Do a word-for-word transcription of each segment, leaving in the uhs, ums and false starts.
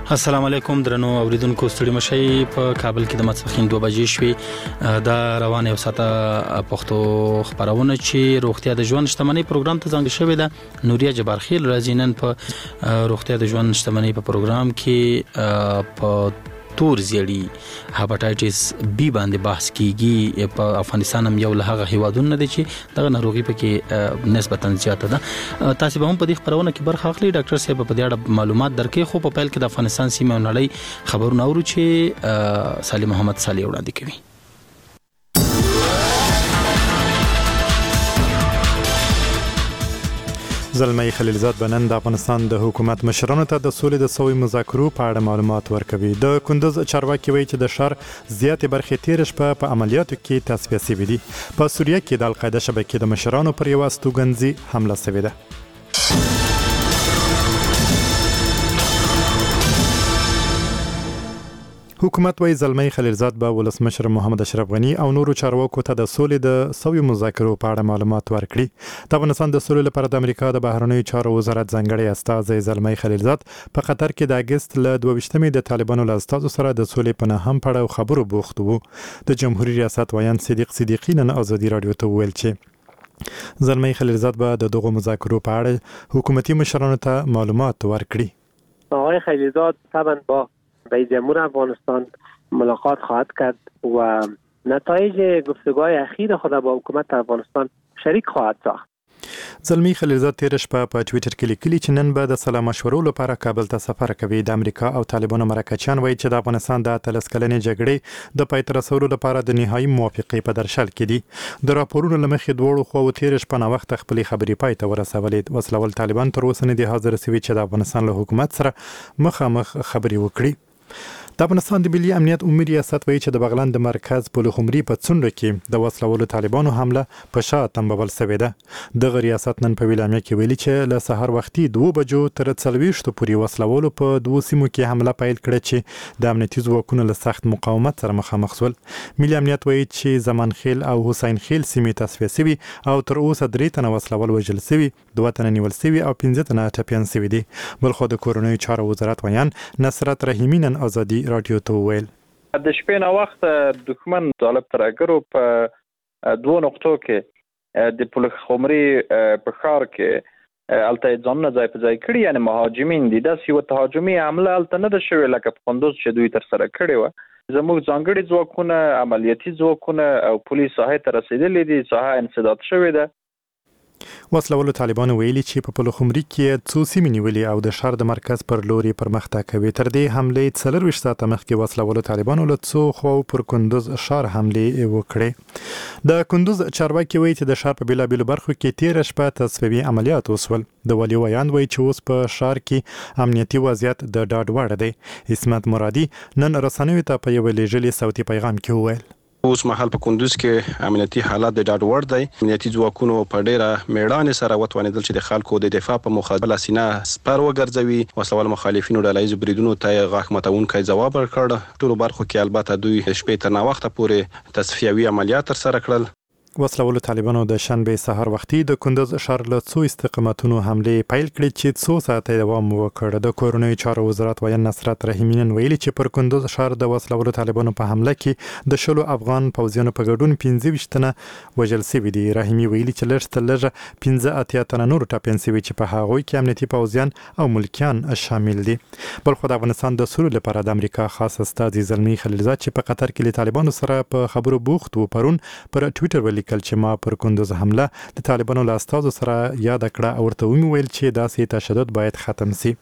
السلام علیکم درنو اوریدونکو ستړي مشي په کابل کې د ماسپښین دوه بجې شوې دا روانه یو ساته پښتو خبرونه چې روغتیا د ژوند شتمنۍ پروګرام ته ځانګړی شوی ده. نوریا جبارخیل راځي نن په روغتیا د ژوند شتمنۍ په پروګرام کې په تور زیړی هپاتایټس بی باندې بحث کیږي. په افغانستان هم یو له هغه هیوادونو دی چې دغه ناروغي پکې نسبتا زیاته ده. تاسو به هم په دې خبرونه کې برخه اخلي. ډاکټر صاحب په دې اړه معلومات درکې خو په پیل کې د افغانستان سیمه نړۍ خبرونه اورو چې سالم محمد صالح وړاندې کوي. زلمی خلیلزاد بنن د افغانستان د حکومت مشرانو ته د سولې د سوي مذاکرو په اړه معلومات ورکوي. د کندوز چارواکي وایي چې د شهر زیاتې برخې تیر شپه په عملیاتو کې تصفیه شوې دي. په سوریه کې د القاعده شبکې د مشرانو پر یوه استوګنځي حمله شوې ده. حکومت وایي زلمی خلیلزاد به ولسمشر محمد اشرف غنی او نورو چارواکو ته د سولې د سوي مذاکرو په اړه معلومات ورکړي. د افغانستان د سولې لپاره د امریکا د بهرنیو چارو وزارت ځانګړی استازی زلمی خلیلزاد په قطر کې د اګست له دوه ویشتمې د طالبانو له استازو سره د سولې په نهم پړاو خبرو بوخت وو. د جمهوریت ریاست وایان صدیق صدیقی نن ازادي رادیو ته وویل چې زلمی خلیلزاد به د دغو مذاکرو په اړه حکومتي مشرانو ته معلومات ورکړي. آقای خلیلزاد طبعا با رئیس جمهور افغانستان ملاقات خواهد کرد و نتایج گفتگوهای اخیر خود با حکومت افغانستان شریک خواهد ساخت. زلمی خلیلزاد تیر شپه په ټوئیټر کې لیکلي چې نن به د سلا مشورو لپاره کابل ته سفر کوي. د امریکا او طالبانو مرکچیان وایي چې د افغانستان د اتلس کلنې جګړې د پای ته رسولو لپاره د نهایي موافقې په درشل کې دي. د راپورونو له مخې دواړو خواوو تیر شپه ناوخته خپلې خبرې پای ته ورسولې. وسلوال طالبان تر اوسه نه دي حاضر شوي چې د افغانستان له حکومت سره مخامخ خبرې وکړي. د افغانستان د ملي امنیت عمومي ریاست وایي چې د بغلان د مرکز پلخمري په څنډو کې د وسلوالو طالبانو حمله په شا تنبول شوې ده. دغه ریاست نن په ویلامیا کې ویلي چې له سهار وختي دوه بجو تر څلوېښتو پورې وسلوالو په دوه سیمو کې حمله پیل کړه چې د امنیتي ځواکونو له سخت مقاومت سره مخامخ شول. ملي امنیت وایي چې زمانخیل او حسین خیل سیمې تصفیه شوي او تر اوسه درې تنه وسلوال وژل شوي، دوه تنه نیول شوي او پنځه تنه ټپیان شوي دي. بلخو د کورنیو چارو وزارت ویان نصرت رحیمي نن ازادي رادیو ته وویل د شپې نه وخت دښمن طالب ترګرو په دوه نقطو کې د پلخمري په ښار کې الته ځانونه ځای په ځای کړي، یعنی مهاجمین دي. داسې یوه تهاجمي حمله الته نه ده شوې لکه په کندوز چې دوی ترسره کړې وه. زموږ ځانګړي ځواکونه، عملیاتي ځواکونه او پولیس ساحې ته رسېدلي دي، ساحه انسداد شوې ده. وسلوالو طالبانو ویلي چې په پلخمري کې څو سیمې نیولې او د ښار د مرکز پر لوري پرمختګ کوي. تر دې حملې څلرویشت ساعته مخکې وسلوالو طالبانو له څو خواو پر کندوز ښار حملې وکړې. د کندوز چارواکي وایي چې د ښار په بېلابېلو برخو کې تېره شپه تصفیوي عملیات وشول. د والي ویاند وایي چې اوس په ښار کې امنیتي وضعیت د ډاډ وړ دی. عصمت مرادي نن رسنیو ته په یوه لیږلي صوتي پیغام کې وویل اوس مهال په کندوز کې امنیتي حالات د ډاډ وړ دی. امنیتي ځواکونو په ډیره میړانې سره وتوانېدل چې د خلکو د دفاع په مقابله سینه سپر وګرځوي. وسلوال مخالفینو ډلهییزو بریدونو ته غاښ ماتونکی ځواب ورکړ. ټولو برخو کې البته دوی شپې تر ناوخته پورې تصفیوي عملیات ترسره کړل. وسلوالو طالبانو د شنبې سهار وختي د کندوز ښار له څو استقامتونو حملې پیل کړې چې څو ساعته دوام وکړ. د کورنیو چارو وزارت ویان نصرت رحیمي نن ویلي چې پر کندوز ښار د وسلوالو طالبانو په حمله کې د شلو افغان پوځیانو په ګډون پنځه ویشت تنه وژل شوي دي. رحیمي ویلي چې لږ تر لږه پنځه اتیا تنه نور ټپیان شوي چې په هغوی کې امنیتي پوځیان او ملکیان شامل دي. بلخو د افغانستان د سولې لپاره د امریکا خاص استازي زلمی خلیلزاد چې په قطر کې له طالبانو سره په خبرو بوخت و پرون پر ټوئیټر ولیکل چې ما پر کندوز حمله د طالبانو له استازو سره یاد کړه او ورته وویل چې داسې تشدد باید ختم شي.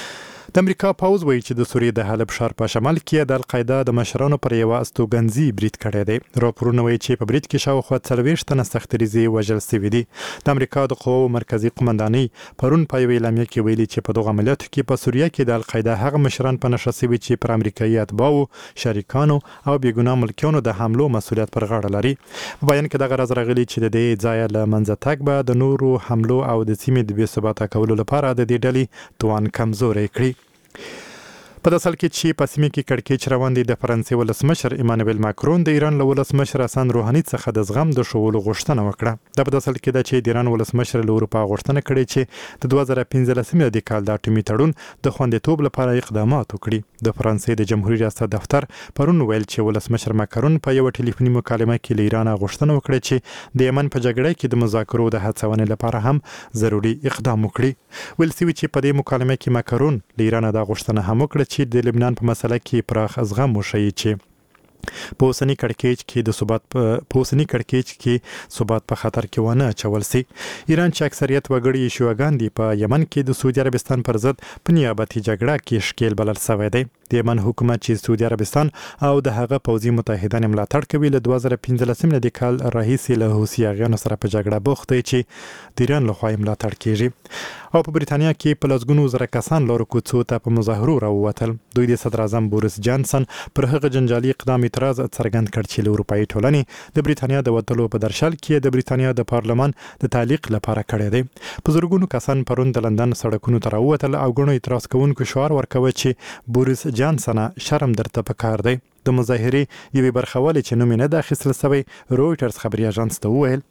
د امریکا پوځ وایي چې د سوریې د حلب ښار په شمال کې د القاعده د مشرانو پر یوه استوګنځي برید کړی دی. راپورونه وایي چې په برید کې شاوخوا څلوېښت تنه سختریزې وژل شوي دي. د امریکا د قواو مرکزي قومندانۍ پرون په یوه اعلامیه کې ویلي چې په دغو عملیاتو کې په سوریه کې د القاعده هغه مشران په نښه شوي چې پر امریکایي اتباعو، شریکانو او بېګناه ملکیانو د حملو مسؤلیت پر غاړه لري. په بیان کې دغه راز راغلي چې د دې ځایه له منځه تګ به د نورو حملو او د سیمې د بې ثباته کولو لپاره د دې ډلې توان کمزوری کړي. په داسې حال کې چې په سیمه کې کړکېچ روان دی، د فرانسې ولسمشر ایمانوئل ماکرون د ایران له ولسمشر حسن روحاني څخه د زغم د ښوولو غوښتنه وکړه. دا په داسې حال کې ده چې د ایران ولسمشر له اروپا غوښتنه کړې چې د دوه زره پنځلسم د کال د اټومي تړون د خوندیتوب لپاره اقدامات وکړي. د فرانسې د جمهوریت ریاست دفتر پرون ویل چې ولسمشر ماکرون په یو ټلیفوني مکالمه کې له ایران غوښتنه وکړه چې د یمن په جګړه کې د مذاکرو د هڅونې لپاره هم ضروري اقدام وکړي. ویل شوی چې په دې مکالمه کې ماکرون له ایران د غوښتنه هم وکړه چې د لبنان په مسله کې پراخ زغم وښیي چې په اوسني کړکېچ کې د ثبات په اوسني کړکېچ کې ثبات په خطر کې ونه اچول سي. ایران چې اکثریت وګړي شیوعاګان دي په یمن کې د سعودي عربستان پر ضد په نیابتي جګړه کې ښکیل بلل شوی دی. د یمن حکومت چې سعودي عربستان او د هغه پوځي متحدان ملاتړ کوي له دوه زره پنځلسم د کال راهیسې له حوثیانو سره په جګړه بوخت دی چې د ایران لخوا ملاتړ کیږي. او په بریتانیا کې په لسګونو زره کسان لارو کوڅو ته په مظاهرو راووتل. دوی د صدر اعظم بوریس جانسن پر هغه جنجالي اقدام اعتراض څرګند کړ چې له اروپאי ټولنې د بریتانیا د وټلو په درشل کې د بریتانیا د پارلمان د تعلیق لپاره کړی دی. په زورګونو کسان پرون د لندن سړکونو ته راووتل او غونو اعتراض کوونکو شعار ورکوي چې بوریس جانسن شرم درته پکار دی. د مظاهرې یوې برخوالې چې نوم نه د اخیستل شوی رويټرز خبري اژانس ته وویل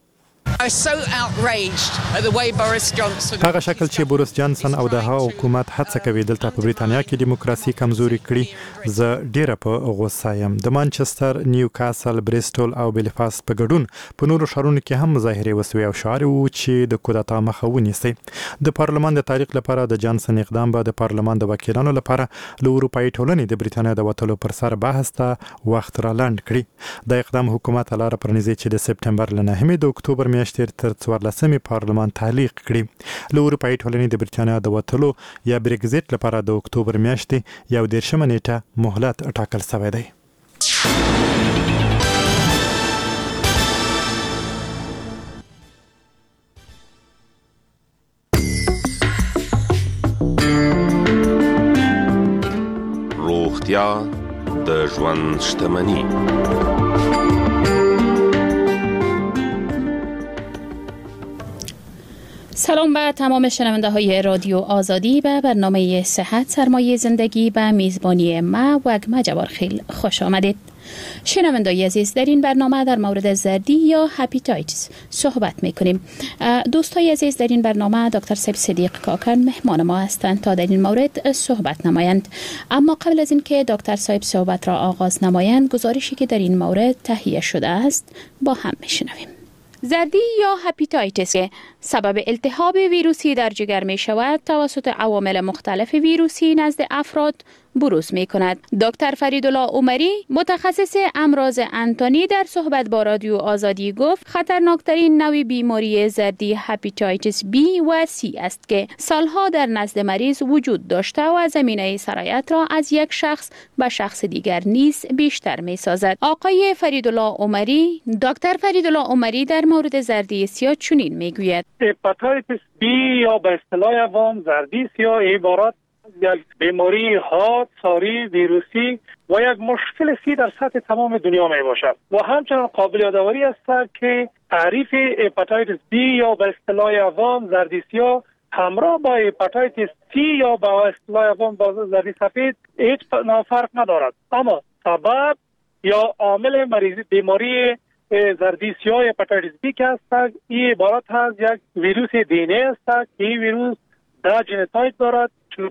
هغه شکل چې بوریس جانسن او د هغه حکومت هڅه کوي دلته په بریتانیا کې دیموکراسي کمزوري کړي. زه ډیره په غوسه یم. د مانچستر، نیوکاسل، بریسټول او بیلفاست په ګډون په نورو ښارونو کې هم مظاهرې وسوي او شعار وو چې د کودتا مخه ونیسي. د پارلمان د تعلیق لپاره د جانسن اقدام به د پارلمان د وکیلانو لپاره له اروپאי ټولنې د بریتانیا د وټلو پر سر بحث ته وخت را لاند کړي. د اقدام حکومت لاره پرنځي چې د سپټمبر ل نهمې د اکتوبر میاشتې تر څوارلسمې پارلمان تعلیق کړي. له اروپאי ټولنې د بریتانیا د وټلو یا برګزیټ لپاره د اکتوبر میاشتې یو دیرشمه نیټه مهلت ټاکل شوی دی. روغتیا د ژوند شتمني. سلام به تمام شنونده های رادیو آزادی. به برنامه صحت سرمایه زندگی به میزبانی ما وگمه جوارخیل خوش آمدید. شنوندگان عزیز، در این برنامه در مورد زردی یا هپاتیتس صحبت میکنیم. دوستای عزیز، در این برنامه دکتر سیب صدیق کاکن مهمان ما هستند تا در این مورد صحبت نمایند. اما قبل از اینکه دکتر صاحب صحبت را آغاز نمایند، گزارشی که در این مورد تهیه شده است با هم میشنویم. زردی یا هپاتیتس سبب التهاب ویروسی در جگر می شود توسط عوامل مختلف ویروسی نزد افراد بروز می کند. دکتر فریدالله عمری متخصص امراض انتانی در صحبت با رادیو آزادی گفت خطرناکترین نوع بیماری زردی هپاتیتس بی و سی است که سالها در نزد مریض وجود داشته و زمینه سرایت را از یک شخص به شخص دیگر نیز بیشتر می سازد. آقای فریدالله عمری دکتر فریدالله عمری در مورد زردی سیاه چنین می گوید: هپاتیتس بی یا به اصطلاح عوام زردی سیاه عبارت یک بیماری حاد، ساری، ویروسی و یک مشکل سی در سطح تمام دنیا می باشد و همچنان قابل یادآوری است که تعریف هپاتیتس بی یا به اصطلاح عوام زردی سیاه همراه با هپاتیتس سی یا به اصطلاح عوام با زردی سفید هیچ فرق ندارد، اما سبب یا عامل مریضی بیماری زردی سیاه هپاتیتس بی که است این عبارت از یک ویروس دینه است که این ویروس ده ژنوتایپ دارد،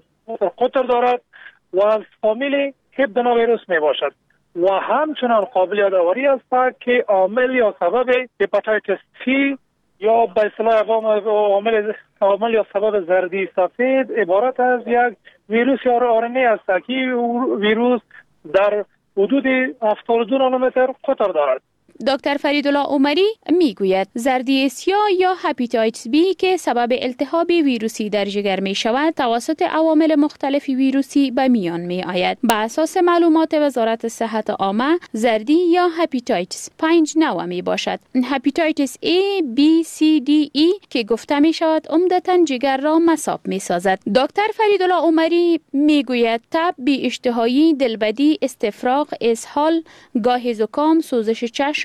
قطر دارد و از فامیل هپادنا ویروس می باشد و همچنان قابل یادآوری است که عامل یا سبب هپاتیتس سی یا به اصطلاح عامل عامل یا سبب زردی سفید عبارت از یک ویروس یا آر ان ای است که ویروس در حدود هفتاد و دو نانومتر قطر دارد. دکتر فریدالله عمری میگوید زردی سیاه یا هپاتیتس بی که سبب التهاب ویروسی در جگر می شود توسط عوامل مختلف ویروسی به میان می آید. به اساس معلومات وزارت صحت عامه زردی یا هپاتیتس پنج نوع می باشد. هپاتیتس A, B, C, D, E که گفته می شود عمدتاً جگر را مصاب می سازد. دکتر فریدالله عمری می گوید تب، بی اشتهایی، دلبدی، استفراغ، اسهال، گاهی زکام، سوزش چشم،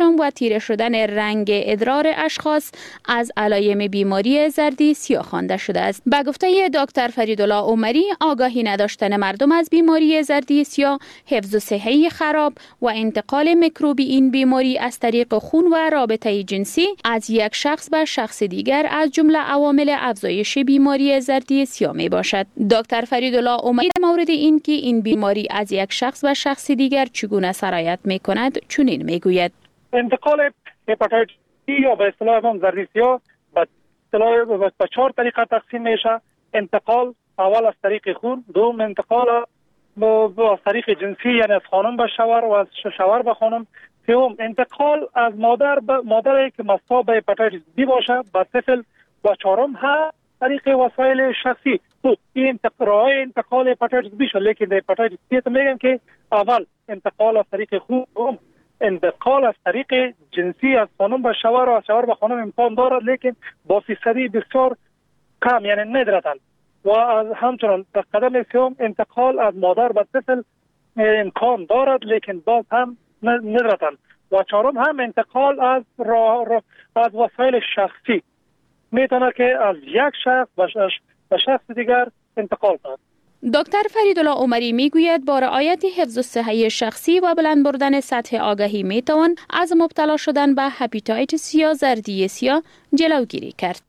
سرطان و تیره شدن رنگ ادرار اشخاص از علائم بیماری زردی سیاه خوانده شده است. به گفته دکتر فریدالله عمری، آگاهی نداشتن مردم از بیماری زردی سیاه، حفظ صحه خراب و انتقال میکروبی این بیماری از طریق خون و رابطه جنسی از یک شخص به شخص دیگر از جمله عوامل افزایش بیماری زردی سیاه می باشد. دکتر فریدالله عمری در مورد این که این بیماری از یک شخص به شخص دیگر چگونه سرایت می کند چنین می گوید: انتقال هپاتیت یا به اصطلاح هم زردی سیاه به اصطلاح به چهار طریقه تقسیم میشه. انتقال اول از طریق خون، دوم انتقال از طریق جنسی یعنی از خانم به شوهر و از شوهر به خانم، سوم انتقال از مادر به مادری که مصاب به هپاتیت بی باشه به طفل، و چهارم ها طریق وسایل شخصی. تو این راه انتقال هپاتیت بی شد، لیکن هپاتیت سی تو میگن که اول انتقال از طریق خون، دوم انتقال از طریق جنسی از خانم به شوهر و از شوهر به خانم امکان دارد، لیکن با فیصدی بسیار کم یعنی ندرتن. و از همچنان در قدم سوم انتقال از مادر به طفل امکان دارد، لیکن باز هم ندرتن. و چهارم هم انتقال از را را از وسایل شخصی میتونه که از یک شخص به شخص دیگر انتقال کنند. دکتر فریدالله عمری میگوید با رعایت حفظ صحه شخصی و بلند بردن سطح آگاهی میتوان از مبتلا شدن به هپاتیتس یا زردی سیاه جلوگیری کرد.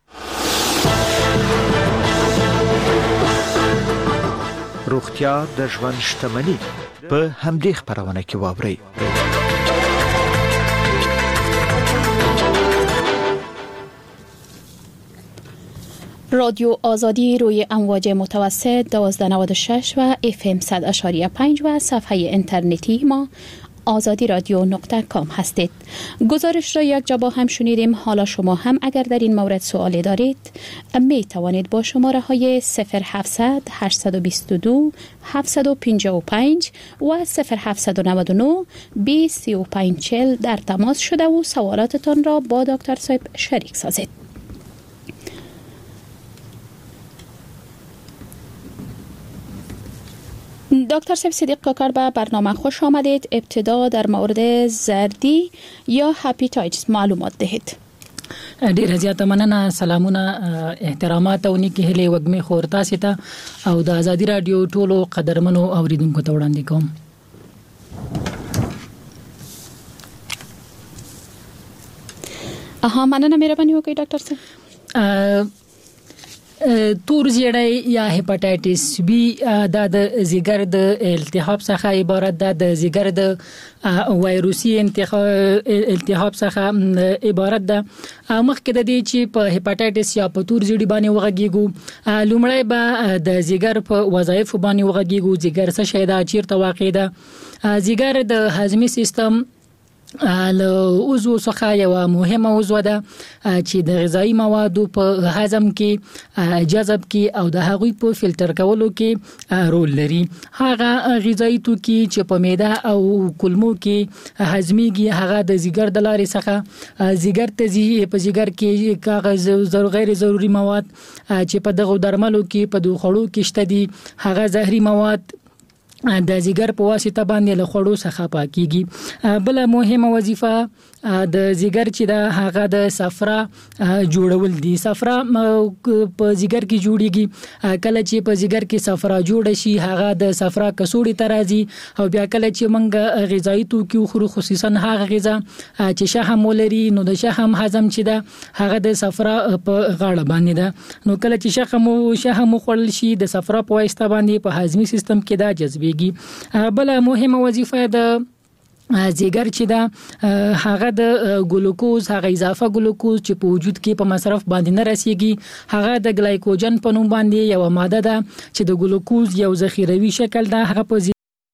روغتیا د ژوند شتمني په همدې خبرونه کې واوري. رادیو آزادی روی امواج متوسط دوازده نود و شش و اف ام صد اشاری پنج و صفحه اینترنتی ما آزادی رادیو نقطه کام هستید. گزارش را یک جا با هم شنیدیم. حالا شما هم اگر در این مورد سوالی دارید می توانید با شماره های صفر هفتصد هشتصد و بیست و دو هفتصد و پنجاه و پنج و صفر هفتصد و نود و نه بیست سی و پنج چهل در تماس شده و سوالاتتان را با دکتر صاحب شریک سازید. دکتر صاحب صدیق کاکر به برنامه خوش آمدید. ابتدا در مورد زردی یا هپاتیتس معلومات دهید. ډیره زیاته مننه. سلامونه، احترامات او نیکی هلي وګمې خور تاسو ته او د ازادي رادیو ټولو قدرمنو اوریدونکو ته وړاندې کوم. اها مننه، مهرباني وکړئ ډاکټر صاحب. تور زیړی یا هپاتیتس بی د زیګر د التهاب څخه عبارت ده. د زیګر د وایروسي التهاب څخه عبارت ده. مخکې د دې چې په هپاتیتس یا په تور زیړی باندې وغږیږو، لومړی به د زیګر په وظایف باندې وغږیږو. زیګر څه شی ده، چیرته واقع ده؟ زیګر د هضمي سیستم له عضو څخه یو مهمه عضو ده چې د غذایی موادو په هضم کې، جذب کې او د هغوی په فلټر کولو کې رول لري. هغه غذایی توکي چې په معده او کولمو کې هضميږي هغه د زیګر د لارې څخه زیګر ته ځي. په زیګر کې کاغذ غیر ضروري مواد چې په دغه درملو کې په دوه خړو کې شته دي، هغه زهري مواد د زیګر په واسطه باندې له خړو څخه پاکيږي. بل مهمه وظیفه د زیګر چې د هغه د صفرا جوړول دي. صفرا په زیګر کې جوړيږي. کله چې په زیګر کې صفرا جوړ شي هغه د صفرا کڅوړې ته راځي او بیا کله چې موږ غذایی توکي خورو، خصوصا هغه غذا چې شحم ولري، نو د شحم هضم چې ده هغه د صفرا په غاړه باندې ده. نو کله چې شحم او شحم خوړل شي د صفرا په واسطه باندې په هضمي سیستم کې دا جذبېږي. بل مهمه وظیفه ده زیګر چې دا هغه د ګلوکوز، هغه اضافه ګلوکوز چې په وجود کې په مصرف باندې نه رسیږي، هغه د ګلایکوجن په نوم باندې یو ماده ده چې د ګلوکوز یو ذخیروي شکل ده، هغه په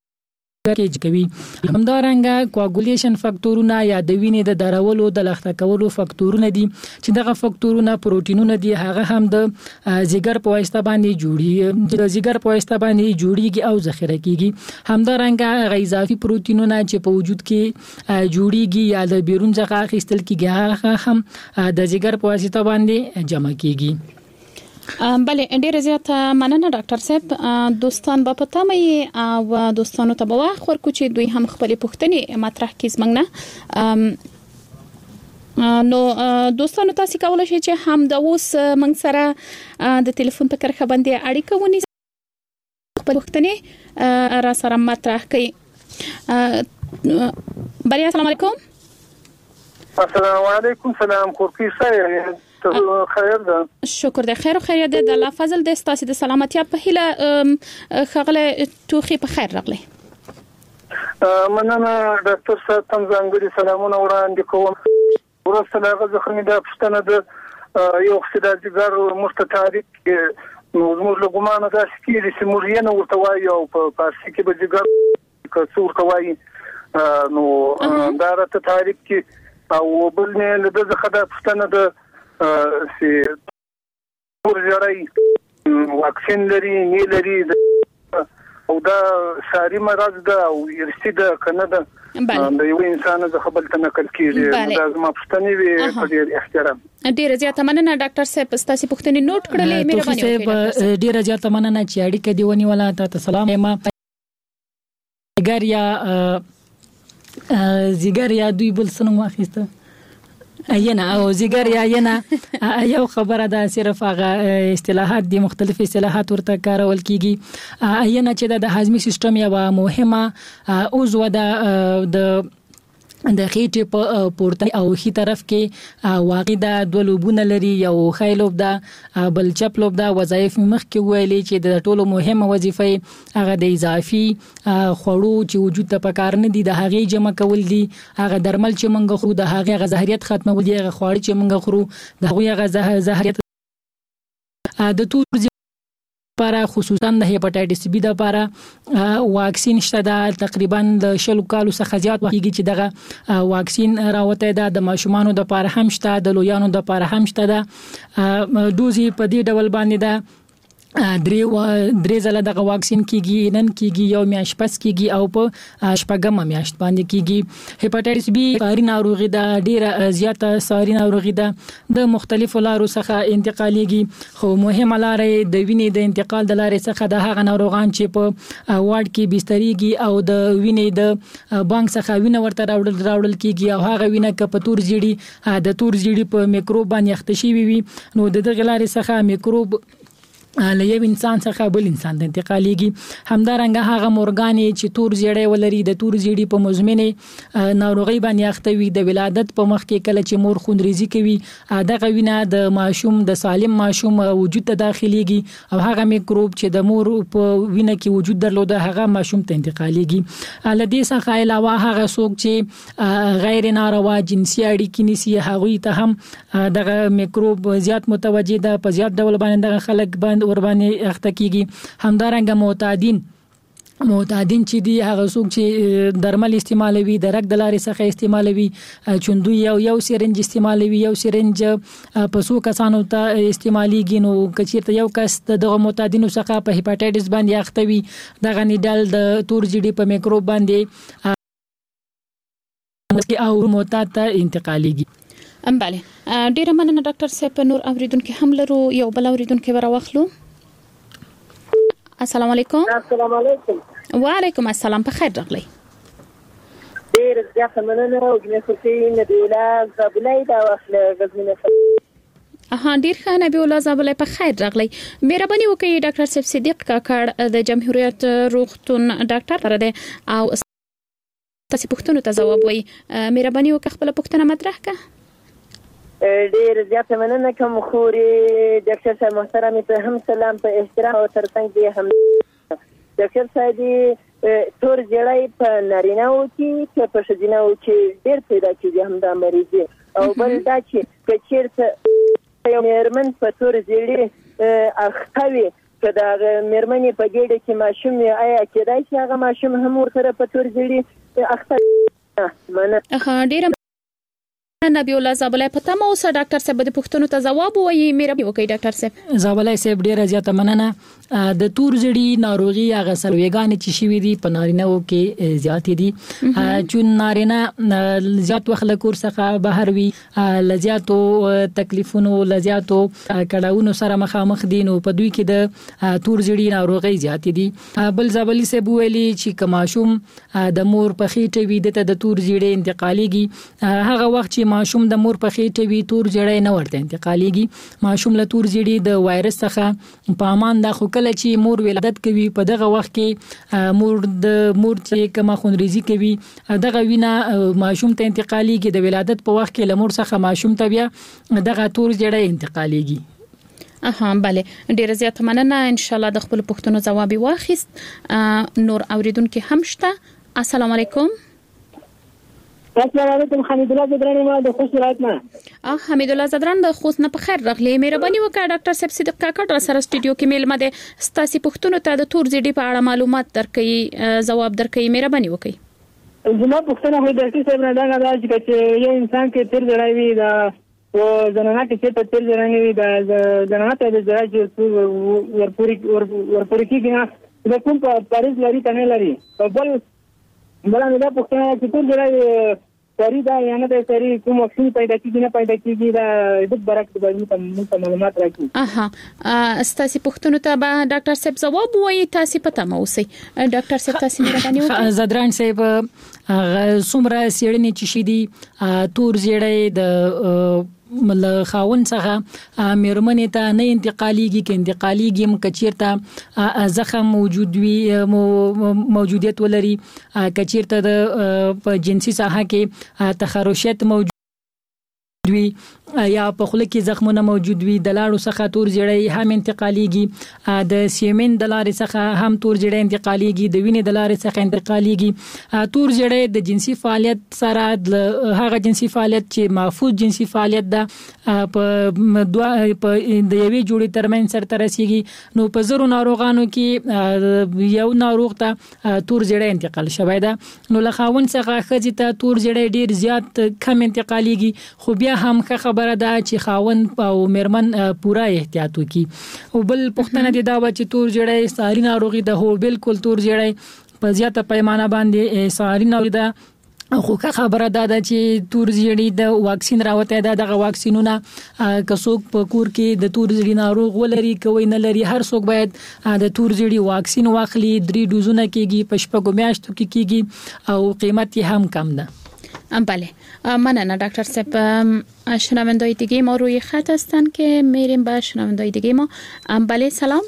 کې کوي. همدارنګه کواګولیشن فاکتورونه یا د وینې د درولو د لخته کولو فاکتورونه دي چې دغه فاکتورونه پروتینونه دي، هغه هم د زیګر په واسطه باندې جوړي د زیګر په واسطه باندې جوړيږي او ذخیره کیږي. همدارنګه غیر اضافي پروتینونه چې په وجود کې جوړيږي یا د بیرون څخه اخیستل کیږي هغه هم د زیګر په واسطه باندې جمع کیږي. بله، ډیره زیاته مننه ډاکټر صاحب. دوستان په پتامه او دوستانو ته به وخت ورکو چې دوی هم خپل پوښتنې مطرح کړي زمنګ نه. نو دوستانو تاسو کولای شئ چې هم د اوس موږ سره د ټلیفون په کرښه باندې اړیکه ونیسئ خپل وختنه را سره مطرح کړئ. بریا السلام علیکم. السلام علیکم. سلام کورکی خیر خیر ده. شکر ده خیر او خیر ده. د الله فضل د ستاسو د سلامتی په هیله خغله توخي په خیر راغلی. مننه ډاکټر صاحب تم ځانګړي سلامونه وړاندې کوم. ورسته هغه ځخنی د پښتنه د یو خدایګر مست تاریخ نو زموږ له ګمانه دا سکیری چې موږ یې نو ورته وایو او په فارسی کې به ځګر کڅور کوي نو دا راته تاریخ کې او بل نه د ځخه پښتنه د سي ورجړی واکسین لري نه لري او دا ساري مرض ده او ارثي ده کنه ده د یو انسان د خپل تنقل کیږي دا زما پښتني وي په ډیر احترام. ډیر زیاته مننه ډاکټر صاحب ستاسو پښتني نوٹ کړلې مهرباني وکړئ. ډیر زیاته مننه چې اړیکه دی ونی ولا ته سلام ما زیګریا زیګریا دوی بل سنم واخیسته اینا او زیګریا اینا یو خبره ده صرف هغه اصطلاحات دي مختلف اصطلاحات ورته کارول کیږي اینا چې د هاضمي سیستم یو مهمه عضو ده د د خېټې په پورته او خي طرف کې واقع ده دوه لوبونه لري یو خیلوب ده بل چپ لوب ده وظایف مخ کې ویلې چې د ټولو مهمه وظیفه هغه د اضافي خوړو چې وجود ته پکار نه دي د هغه جمع کول دي هغه درمل چې منګه خو د هغه غزهریت ختمول دي هغه خوړ چې منګه خورو د هغه زهریت د تو لپاره خصوصا د هپاتایټس بی لپاره واکسین شته دا تقریبا د شلو کالو څخه زیات وخت کېږي چې دغه واکسین راوته ده د ماشومانو لپاره هم شته د لویانو لپاره هم شته ده دوزي په دې ډول باندې ده درې درې ځله دغه واکسین کیږي نن کیږي یو میاشت پس کیږي او په شپږم میاشت باندې کیږي. هپاتایټس بی ساري ناروغي ده ډیره زیاته ساري ناروغي ده د مختلفو لارو څخه انتقالېږي خو مهمه لار د وینې د انتقال د لارې څخه د هغه ناروغان چې په واډ کې بستريږي او د وینې د بانک څخه وینه ورته راوړل راوړل کیږي او هغه وینه ک په تور زیړي د تور زیړي په میکروب باندې اخته شي وي نو د دغه لارې څخه میکروب له یو انسان څخه بل انسان ته انتقالېږي. همدارنګه هغه مورګانې چې تور زیړی ولري د تور زیړي په مزمنه ناروغي باندې اخته وي د ولادت په مخ کې کله چې مور خونریزي کوي دغه وینه د ماشوم د سالم ماشوم وجود ته داخليږي او هغه میکروب چې د مور په وینه کې وجود درلوده هغه ماشوم ته انتقالېږي. لدې څخه علاوه هغه څوک چې غیر ناروا جنسي اړیکې نيسي هغه ته هم دغه میکروب زیات متوجه ده په زیات ډول باندې دغه خلک باندې ور باندې اخته کیږي. همدارنګه معتادین معتادین چې دی هغه څوک چې درمل استعمالوي د رګ د لارې څخه استعمالوي چوندو یو یو سرنج استعمالوي یو سرنج په څو کسانو ته استعماليږي نو کچیرته یو کس دغه معتادینو څخه په هپاتایټس باندې اخته وي دغه نیډل د تور جډي په میکروب باندې او معتاد ته انتقاليږي. ام bale ډیره مننه ډاکټر صاحب نور اوریدونکو هم لرو یو بل اوریدونکو ورواخلو. السلام علیکم. السلام علیکم. وعلیکم السلام په خیر راغلی. ډیر زیاته مننه او جنسي نبیولا زابلای دا واخله غزنه اها ډیر ښه نبی الله زابلای په خیر راغلی. مهرباني وکړئ ډاکټر صاحب صدیق کاکړ د جمهوریت روغتون ډاکټر پر ده او تاسو پوښتنه ته جواب وایي مهرباني وکړئ خپل پوښتنه مطرح کړئ. ډیر زیاته مننه کوم خوري ډاکټر صاحب محترم په هم سلام په احترام او ترڅنګ دې هم ډاکټر صاحب تور جړای په نارینه او کې په شدینه او کې ډیر پیدا کیږي هم د مریضي او بل دا چې کچیرته یو مرمن په تور جړی اختوي کدا مرمنې په ګډه کې ماشوم آیا کېدای شي هغه ماشوم هم ورته په تور جړی اخته مننه. اها ډیر نبی الله زابلای پته مو سره ډاکټر صاحب د پښتنو ته جواب وایي مهرباني وکړئ ډاکټر صاحب. زابلای صاحب ډیره زیاته مننه. د تور زړی ناروغي هغه سرویګان چې شوي دي په نارینه‌و کې زیات دي چې نارینه زیات وخت له کور څخه بهر وي لزیاتو تکلیفونو لزیاتو کډاونو سره مخامخ دي نو په دوی کې د تور زړی ناروغي زیات دي. بل زابلی صاحب ویلي چې کماشوم د مور په خېټه وي د تور زړی انتقاليږي هغه وخت چې ماشوم د مور په خېټه وي تور جړې نه ورته انتقالېږي ماشوم له تور جړې د وایرس څخه په امان د خو کله چې مور ولادت کوي په دغه وخت کې مور د مور چې کومه خونریزي کوي دغه وینا ماشوم ته انتقالېږي د ولادت په وخت کې له مور څخه ماشوم ته بیا دغه تور جړې انتقالېږي. اها بله ډیره زیات مننه ان شاء الله د خپل پښتنو جواب واخیست. نور اوریدونکو هم شته. السلام علیکم. السلام علیکم. حمید الله زدران ما د خوست ولایت نه. اه حمید الله زدران د خوست نه په خیر راغلی. مهرباني وکړه ډاکټر صاحب صدیق کاکړ را سره سټوډیو کې میلمه ده ستاسو پښتنو ته د تور زیډي په اړه معلومات درکې جواب درکې مهرباني وکړئ. زما پښتنه هو ډاکټر صاحب نه دا غواړي چې یو انسان کې تیر ځړای وي دا او زنانه کې چې په تیر ځړای وي دا زنانه ته د ځای چې ورپوري ورپوري کېږي نه د کوم په پاریس لري کنه لري په بل بل نه دا پښتنه چې تیر ځړای سری دا یا نه د سری کوم واکسین پیدا کیږي نه پیدا کیږي دا د برعکس باندې ته معلومات راکړي. اها ستاسو پښتنو ته به ډاکټر صاحب جواب وایي تاسو پته مو اوسئ. ډاکټر صاحب تاسو مهرباني وکړئ. زدران صاحب سومره سیړنی چې شي دي تور زیړې د مل خاون څخه میرمنې ته نه انتقالېږي کې انتقالېږي مکچیرته زخم موجود وي موجودیت ولري کچیرته د جنسي ساحه کې تخرشات موجود وي یا په خوله کې زخمونه موجود وي د لاړو څخه تور زیړې هم انتقالېږي د سیمن د لارې څخه هم تور زیړې انتقالېږي د وینې د لارې څخه انتقالېږي تور زیړې د جنسي فعالیت سره هغه جنسي فعالیت چې محفوظ جنسي فعالیت ده په دوه په د یوې جوړې ترمن سره ترسيږي نو په زرو ناروغانو کې یو ناروغ ته تور زیړې انتقال شوی ده نو لخواون څخه خځې ته تور زیړې ډیر زیات کم انتقالېږي خو بیا هم خبره ده چې خاون او میرمن پورا احتیاط وکړي. او بل پښتنه دي دا چې تور جړې ساري ناروغي ده هو بالکل تور جړې په زیاته پیمانه باندې ساري ناروغي ده خو خبره ده چې تور جړې د واکسین راوته ده دغه واکسینونه کڅوک په کور کې د تور جړې ناروغ ولري کوي نه لري هر څوک باید د تور جړې واکسین واخلي. درې ډوزونه کېږي په شپږو میاشتو کې کېږي او قیمت یې هم کم ده. بله مننه دکتر صاحب. شنوندای دیگه ما روی خط هستن که میریم به شنوندای دیگه ما. بله سلام.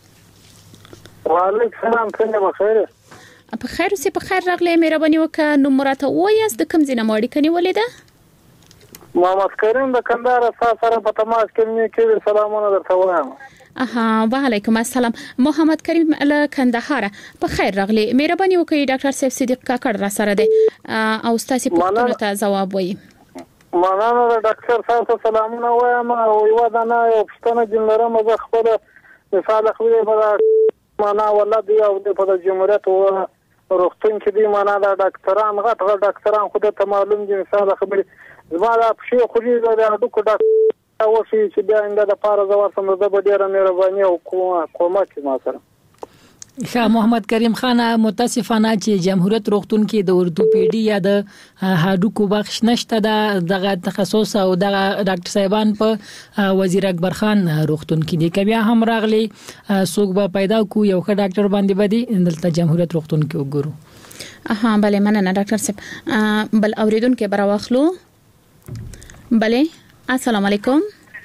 و علیکم سلام څنګه بخیر؟ په خیر اوسې په خیر راغلی. مهرباني وکړه نومرات وایاست د کوم ځای نه مو اړیکه نیولې ده؟ محمد کریم د کندهار سره په تماس کې کې سلامونه درته وایم. اها وعلیکم السلام. محمد کریم له کندهار په خیر راغلی. مهرباني وکړئ ډاکټر صاحب صدیق کاکړ را سره دی او تاسو پوښتنو ته جواب وایي. مننه ډاکټر صاحب ته سلامونه وایم او یو دانه یو پښتنه جنرم زه خپل مثال خپل په معنا ولادت او په جمهوریت او روغتون کې دی معنا دا ډاکټران غټ غټ ډاکټران خو ته معلوم دي مثال خبري زما دا په خو دې دا د کو ډاکټر او چې بیا انده د پاره زوار سم د ډیره مهرباني او کومک ما سره. ښه محمد کریم خان متاسفانه چې جمهوریت روغتون کې د اورتوپیډي یا د هډوکو بخش نشته د دغه تخصص او دغه ډاکټر صاحبان په وزیر اکبر خان روغتون کې دي کبیا هم راغلي څوک به پیدا کو یو ښه ډاکټر باندې بدی دلته جمهوریت روغتون کې وګورو. اها بله مننه ډاکټر صاحب. بل اوریدونکو برا واخلو. بله السلام علیکم.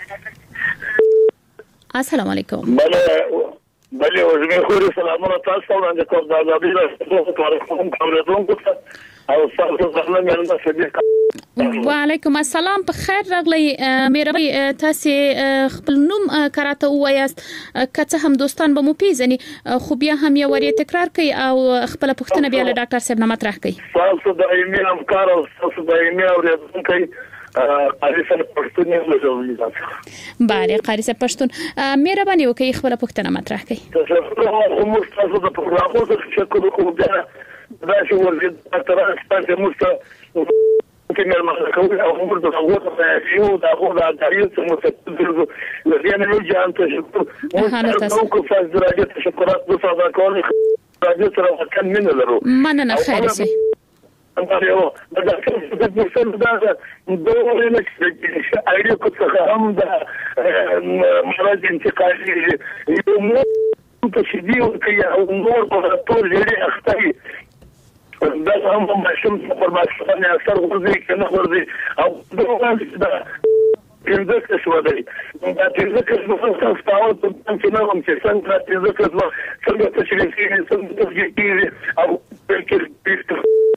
السلام علیکم. بله بله وزمه خوري سلامونه تاسو باندې کوم دا د دې کوم کومه او تاسو څنګه مېرمن صدیق. وعلیکم السلام په خیر راغلی. مېرمن تاسو خپل نوم کراته وایاست کته هم دوستان به مو پیژني خو بیا هم یو وری تکرار کوي او خپل پوښتنه بیا له ډاکټر صاحب نه مطرح کوي. تاسو د ایمیل همکار او تاسو د ایمیل اوریدونکو قاری صاحب پښتون یې لږه بله قاری صاحب پښتون مهرباني وکړئ خپل پوښتنه مطرح کړئ. تاسو مو تاسو د پروګرامونو څخه شکر کوم بیا دا چې ورته ډاکټر ستاسو مست کې مېرمن کوي او موږ د هغه په یو دا هغه د تاریخ څخه مستقل لږه نه جان ته شکر مو کوم څه درجه تشکرات د صدا کول راځي سره کم نه لرو. مننه خیر سي. انتریو د ډاکټر د پرسنټ دا د ډول نه چې اړیو کو څه هم د مرض انتقالي یو مو په شدي او کې او نور په ټول لري اختري دا هم ماشوم پر ماشوم نه اثر ورځي کنه ورځي او دا پنځه کسو دی دا پنځه کسو څخه ستاسو په څنګه هم چې څنګه پنځه کسو څنګه تشریح کیږي څنګه تشریح کیږي او بلکې بیرته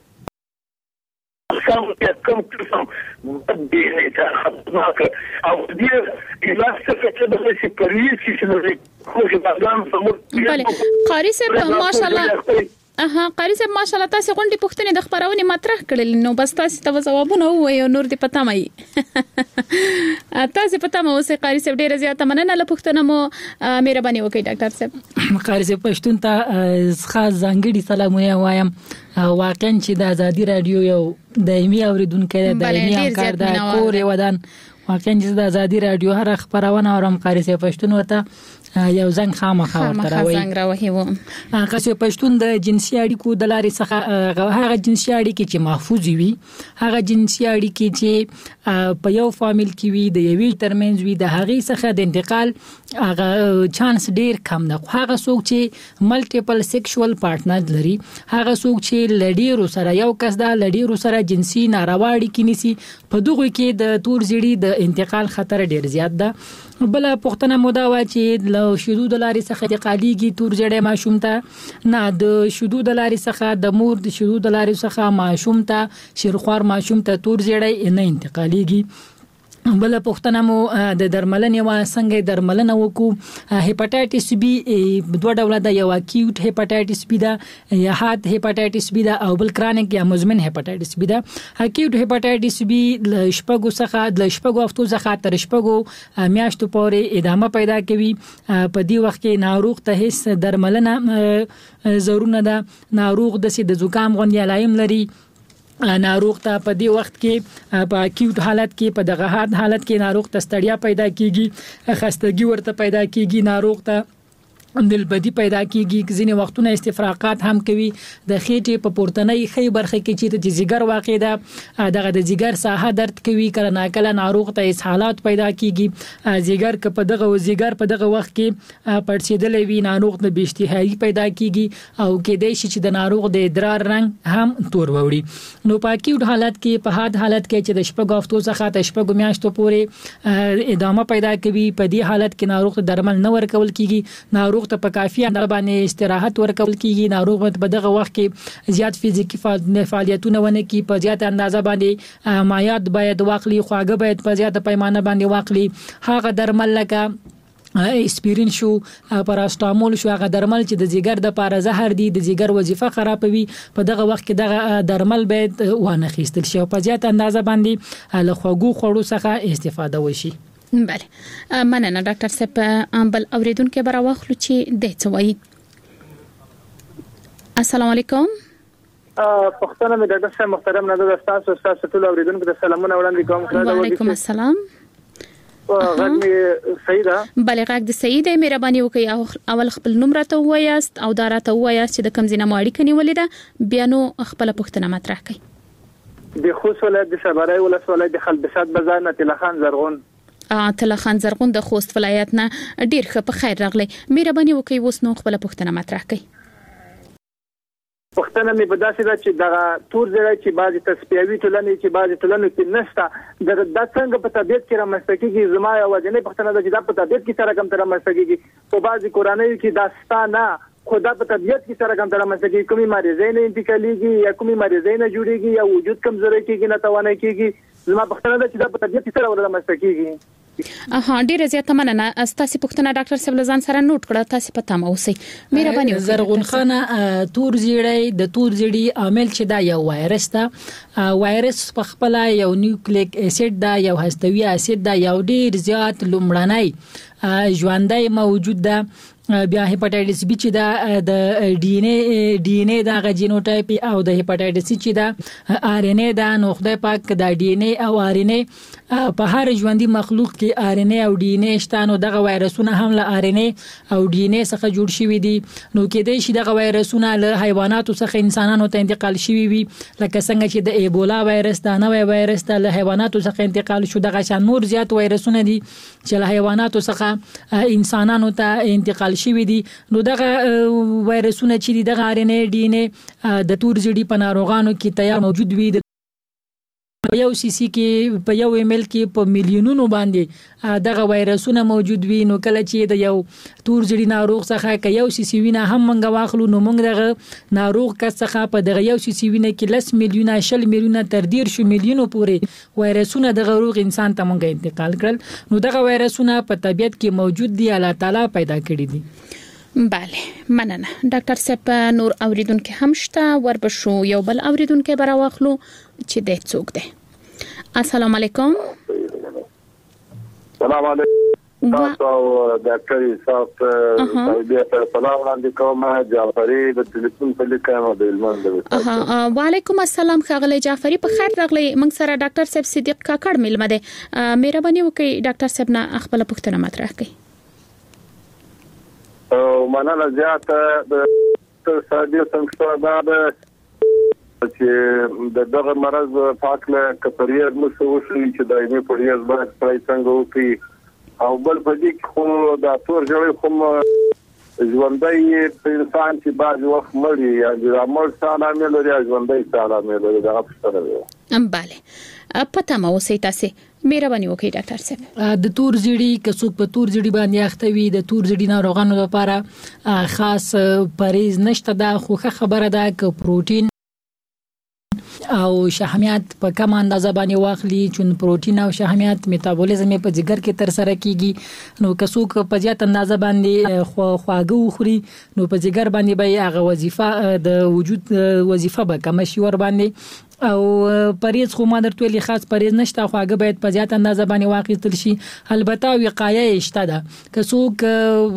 سم کم قسم بدینه تا خطناک او دې علاج څخه چې د شي پریږي چې د خوش بازان سمور بله قاری صاحب ماشاءالله اها قاری صاحب ماشاءالله تاسو غونډې پوښتنې د خبرونه مطرح کړل نو بس تاسو ته جوابونه وایو نور دې پتا مې تاسو پتا مې اوسه قاری صاحب ډیره زیاته مننه له پوښتنه مو مهرباني وکړئ ډاکټر صاحب قاری صاحب پښتون ته خاص ځانګړي سلامونه وایم واقعا چې د ازادي رادیو یو دایمي اوریدونکو دی دایمي همکار دی کور ودان واقعا چې د ازادي رادیو هر خبرونه اورم قاری صاحب پښتون ورته یو زنګ خامخا ورته راوي زنګ راوي و قاری پښتون د جنسي اړیکو د لارې څخه هغه جنسي اړیکې چې محفوظ وي هغه جنسي اړیکې چې په یو فامیل کې وي د یوې ترمنځ وي د هغې څخه د انتقال هغه چانس ډیر کم ده هغه څوک چې ملټیپل سیکشوال پارټنر لري هغه څوک چې لډیرو سره یو کس دا لډیرو سره جنسي ناروا اړیکې نيسي په دغه کې د تور زیړي د انتقال خطر ډیر زیات ده بل پښتنه مودا وا چې له شذو د لارې څخه انتقاليږي تور زیړې ماشوم ته نه د شذو د لارې څخه د مور د شذو د لارې څخه ماشوم ته شیرخوار ماشوم ته تور زیړې نه انتقاليږي بل پښتنه مو د درملنې وا څنګه درملنه وکړو هپاتایټس بي دوه ډوله د یو اکیوټ هپاتایټس بي دا یا هات هپاتایټس بي دا او بل کرانیک یا مزمن هپاتایټس بي دا اکیوټ هپاتایټس بي شپږو څخه د شپږو هفتو څخه تر شپږو میاشتو پورې ادامه پیدا کوي په دې وخت کې ناروغ ته هیڅ درملنه ضروري نه ده ناروغ د سي د زکام غونډه لایم لري ناروغ ته په دې وخت کې په اکیوټ حالت کې په دغه حالت کې ناروغ ته ستړیا پیدا کیږي خستګي ورته پیدا کیږي ناروغ ته دلبدي پیدا کیږي ځینې وختونه استفراقات هم کوي د خېټې په پورتنۍ خې برخه کې چې د جګر واقع ده دغه د جګر ساحه درد کوي کله ناکله ناروغ ته اسهالات پیدا کیږي جګر ک په دغه جګر په دغه وخت کې پړسیدلې وي ناروغ د بېشتهایي پیدا کیږي او کې د شي چې د ناروغ د ادرار رنګ هم تور ووري نو پاکیوډ حالت کې په حاد حالت کې چې د شپږ هفتو څخه د شپږ میاشتو پورې ادامه پیدا کوي په دې حالت کې ناروغ درمل نه ورکول کیږي ناروغ ته په کافي اندازه باندې استراحت ورکول کیږي ناروغ په دغه وخت کې زیات فزیکی فعالیتونه ونه کی په زیات اندازه باندې مایعات باید واخلي خواږه باید په زیات پیمانه باندې واخلي هغه درمل لکه اسپرین شو پاراستامول شو هغه درمل چې د جګر د پاره زهر دي د جګر وظیفه خرابوي په دغه وخت کې دغه درمل باید ونه خېستل شي په زیات اندازه باندې له خوږو خوړو څخه استفاده وشي بله مننه ډاکټر صاحب بل اوریدونکو برا واخلو چې د څه وایي السلام علیکم پښتنه مې ډاکټر صاحب محترم نه د تاسو تاسو ټول اوریدونکو ته سلامونه وړاندې کوم وعلیکم السلام غږ مې سیدا بله غږ د سیدا مهرباني وکړئ اول خپل نوم راته وایاست او دا راته وایاست چې د کوم ځای نه مو اړیکه نیولې ده بیا نو خپل پوښتنه مطرح کړئ د خوست ولایت د شبرای ولسوالۍ د خلبشات بازار نه تلخان زرغون تلخان زرغون د خوست ولایت نه ډیر ښه په خیر راغلی مهرباني وکړئ اوس نو خپل پوښتنه مطرح کړئ پښتنه مې په داسې ده چې د تور زړی چې بعضی تسپیوي ټولنې چې بعضی ټولنې کې نشته د د څنګه په طبيعت کې رامنځته کیږي زما یو وجنې پښتنه ده چې د په طبيعت کې سره کم تر رامنځته کیږي په بعضی قرآني کې داستانه خدا په طبيعت کې سره کم تر رامنځته کیږي کومي مریضۍ نه انتقاليږي یا کومي مریضۍ نه جوړيږي یا وجود کمزوري کیږي نه توانای کیږي زما پښتنه ده چې د په طبيعت کې سره رامنځته کیږي اها ډیره زیاته مننه تاسو پوښتنه ډاکټر صاحب لزان سره نوٹ کړه تاسو پته مو اوسئ مهرباني وکړئ زرغون خانه تور زیړی د تور زیړی عامل چې دا یو وایرس ده وایرس په خپل یو نیوکلیک اسید دا یو هستوي اسید دا یو ډیر زیات لومړنی ژوندۍ موجود ده بیا هپاتایټس بي چې دا د ډي ان اي ډي ان اي دا غ جینوټایپ او د هپاتایټس چې دا ار ان اي دا نو خدای پاک دا ډي ان اي او ار ان اي په هر ژوندي مخلوق کې آر ان اے او ډي ان اے شته، نو دغه وایرسونه هم له آر ان اے او ډي ان اے څخه جوړ شوي دي. نو کېدای شي دغه وایرسونه له حیواناتو څخه انسانانو ته انتقال شوي وي، لکه څنګه چې د ایبولا وایرس دا نوې وایرس د له حیواناتو څخه انتقال شو. دغه شان نور زیات وایرسونه دي چې له حیواناتو څخه انسانانو ته انتقال شوي دي. نو دغه وایرسونه چې دغه آر ان اے ډي ان اے د تور ژیړي په ناروغانو کې تیار موجود وي. په یو سی سی کې په یو ایم ایل کې په میلیونونو باندې دغه وایرسونه موجود وي. نو کله چې د یو تور ژیړي ناروغ څخه که یو سی سی وینه هم منګه واخلو، نو موږ دغه ناروغ کس څخه په دغه یو سی سی وینه کې لس میلیونه شل میلیونه تر ډیر شو میلیونو پورې وایرسونه دغه روغ انسان ته موږ انتقال کړل. نو دغه وایرسونه په طبیعت کې موجود دي، الله تعالی پیدا کړی دي. بله مننه ډاکټر صاحب. نور اوریدونکو هم شته، وربشو یو بل اوریدونکو برا واخلو چې د څوک دی. السلام علیکم. سلام علیکم تاسو ډاکټر صاحب بیا په سلام وړاندې کوم. جعفری د ټلیفون په لیکه د علمان. وعلیکم السلام خغلی جعفری، په خیر راغلی. موږ سره ډاکټر صاحب صدیق کاکړ ملمه دی. مهرباني وکړئ ډاکټر صاحب نه خپل پوښتنه مطرح کړئ. او مننه زیاته د صدیق څنګه دا چې د دغه مرض پاکله کپریز مسوسي چې دایمي پریز باید پای څنګه وکړي او بل په دې خو د تور ژړې کوم ژوندۍ انسان چې باز وخت مړی یا د عمل سالامه لري ژوندۍ سالامه لري دا څه دی. ام bale پته مو سي تاسو مهرباني وکړئ ډاکټر صاحب. د تور ژیړي کڅوک په تور ژیړي باندې اخته وي، د تور ژیړي ناروغانو لپاره خاص پرهیز نشته. دا خو خبره ده ک پروتین او شحمیات په کم اندازه باندې واخلي، چې پروتین او شحمیات میتابولیزم په جګر کې تر سره کیږي. نو کڅوک په زیات اندازه باندې خواږه وخوري، نو په جګر باندې به هغه وظیفه د وجود وظیفه به کم شي ور باندې. او پریز خو ما درته ویلي خاص پریز نشته، خواږه باید په زیات اندازه باندې واخیستل شي. البته وقایه شته ده، که څوک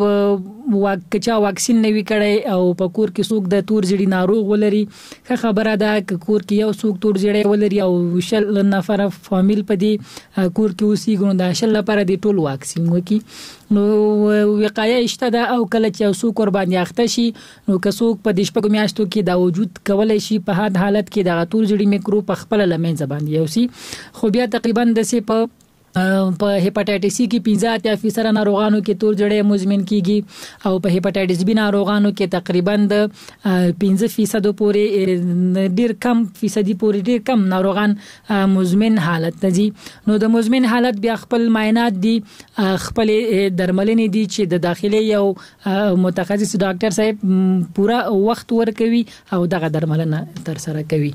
واکچا واکسین نه وی کړي او په کور کې څوک د تور ژیړي ناروغ ولري، ښه خبره ده که کور کې یو څوک تور ژیړي ولري او شل نفر فامیل په دې کور کې اوسېږي، نو د شل لپاره د ټول واکسین وکي. نو وقایه شته ده. او کله چې څوک ور باندې اخته شي، نو که څوک په د شپږ میاشتو کې دا وجود کولای شي په هغه حالت کې د تور ژیړي میکروب خپل لمنځه باندې یوسي. خو بیا تقریبا د سي په په هپاتایټس سی کې پنځه اتیا فیصد ناروغانو کې تور ژیړی مزمن کیږي او په هپاتایټس بی ناروغانو کې تقریبا د پنځه فیصد پورې ډیر کم فیصدي پورې ډیر کم ناروغان مزمن حالت ته دي. نو د مزمن حالت بیا خپل معاینات دي، خپل درملنې دي چې د داخلي یو متخصص ډاکټر صاحب پورا وخت ورکوي او دغه درملنه تر سره کوي.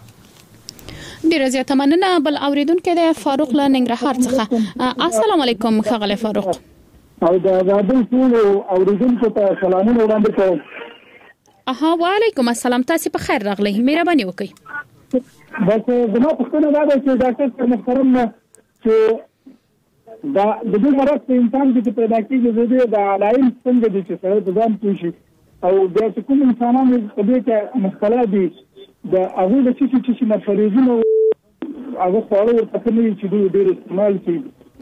ډیره زیاته مننه. بل اوریدونکو د فاروق له ننګرهار څخه. السلام علیکم خغله فاروق. او دا غاډل ټول اوریدونکو ته سلامونه وړاندې کوم. اها وعلیکم السلام، تاسو په خیر راغلی، مهرباني وکړئ. بس زما پوښتنه دا ده چې ډاکټر محترم چې دا د دې مرض په انسان کې پیدا کیږي، د علایم څنګه دي چې سره د ځان پوښي او د کوم انسانانو په دې کې مختلف دي د هغه د چې چې نه فریضونه هغه خپل ورته نه چې دوی ډېر استعمال کوي.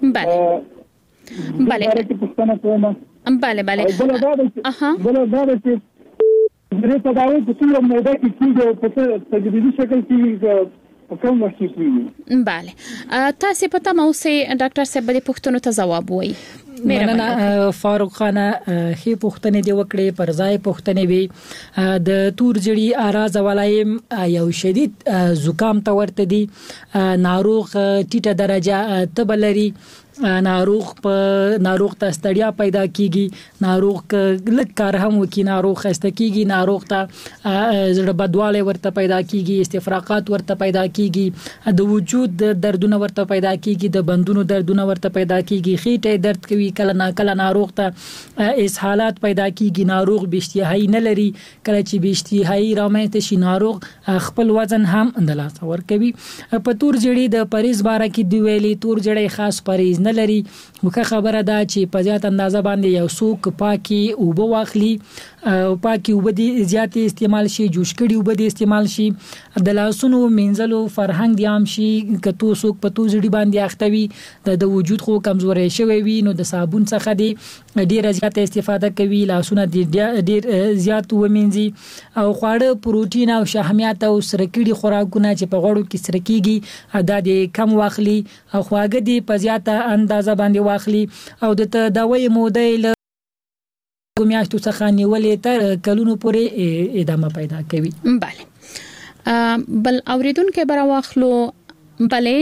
بله بله بله بله بله دا ده بله دا ده چې درې تداوی په څومره موده کې کېږي په تجربي شکل کې په کوم وخت کې کېږي. بله تاسو په تمه اوسئ ډاکټر صاحب د پوښتنو ته ځواب وایي. مننه فاروق خانه، هي پوښتنې دی وکړې پر ځای پوښتنې وي. د تور ژیړي اراز ولایم یو شدید زکام ته ورته دي، ناروغ ټیټه درجه تب لري، ناروغ په ناروغ ته ستړیا پیدا کیږي، ناروغ ک لک کار هم وکي، ناروغ خسته کیږي، ناروغ ته زړه بدواله ورته پیدا کیږي، استفراقات ورته پیدا کیږي، د وجود دردونه ورته پیدا کیږي، د بندونو دردونه ورته پیدا کیږي، خېټه درد کوي، کیږي کله نا کله ناروغ ته اسهالات پیدا کیږي ناروغ بشتهایی نه لري کله چې بشتهایی رامنځته شي ناروغ خپل وزن هم اندلاس ور کوي په تور جړی د پریز باره کې دی ویلي تور جړی خاص پریز نه لري مخه خبره ده چې په زیات اندازه باندې یو څوک پاکي او بو واخلي او پاکي او بدی زیات استعمال شي جوش کړي او بدی استعمال شي د لاسونو منځلو فرهنګ دی عام شي کتو څوک په تو جړی باندې اختوي د وجود خو کمزوري شوی وي نو د صابون څخه دی ډیر زیات استفاده کوي لاسونه ډیر زیات ومنځي او خواړه پروتین او شحمیات او سرکړي خوراکونه چې په غوړو کې سرکېږي دا د کم واخلي او خواږه دی په زیاته اندازه باندې واخلي او د دوايي موده میاشتو څخه نیولې تر کلونو پورې ادامه پیدا کوي. بله بل اوریدونکو برا واخلو. بله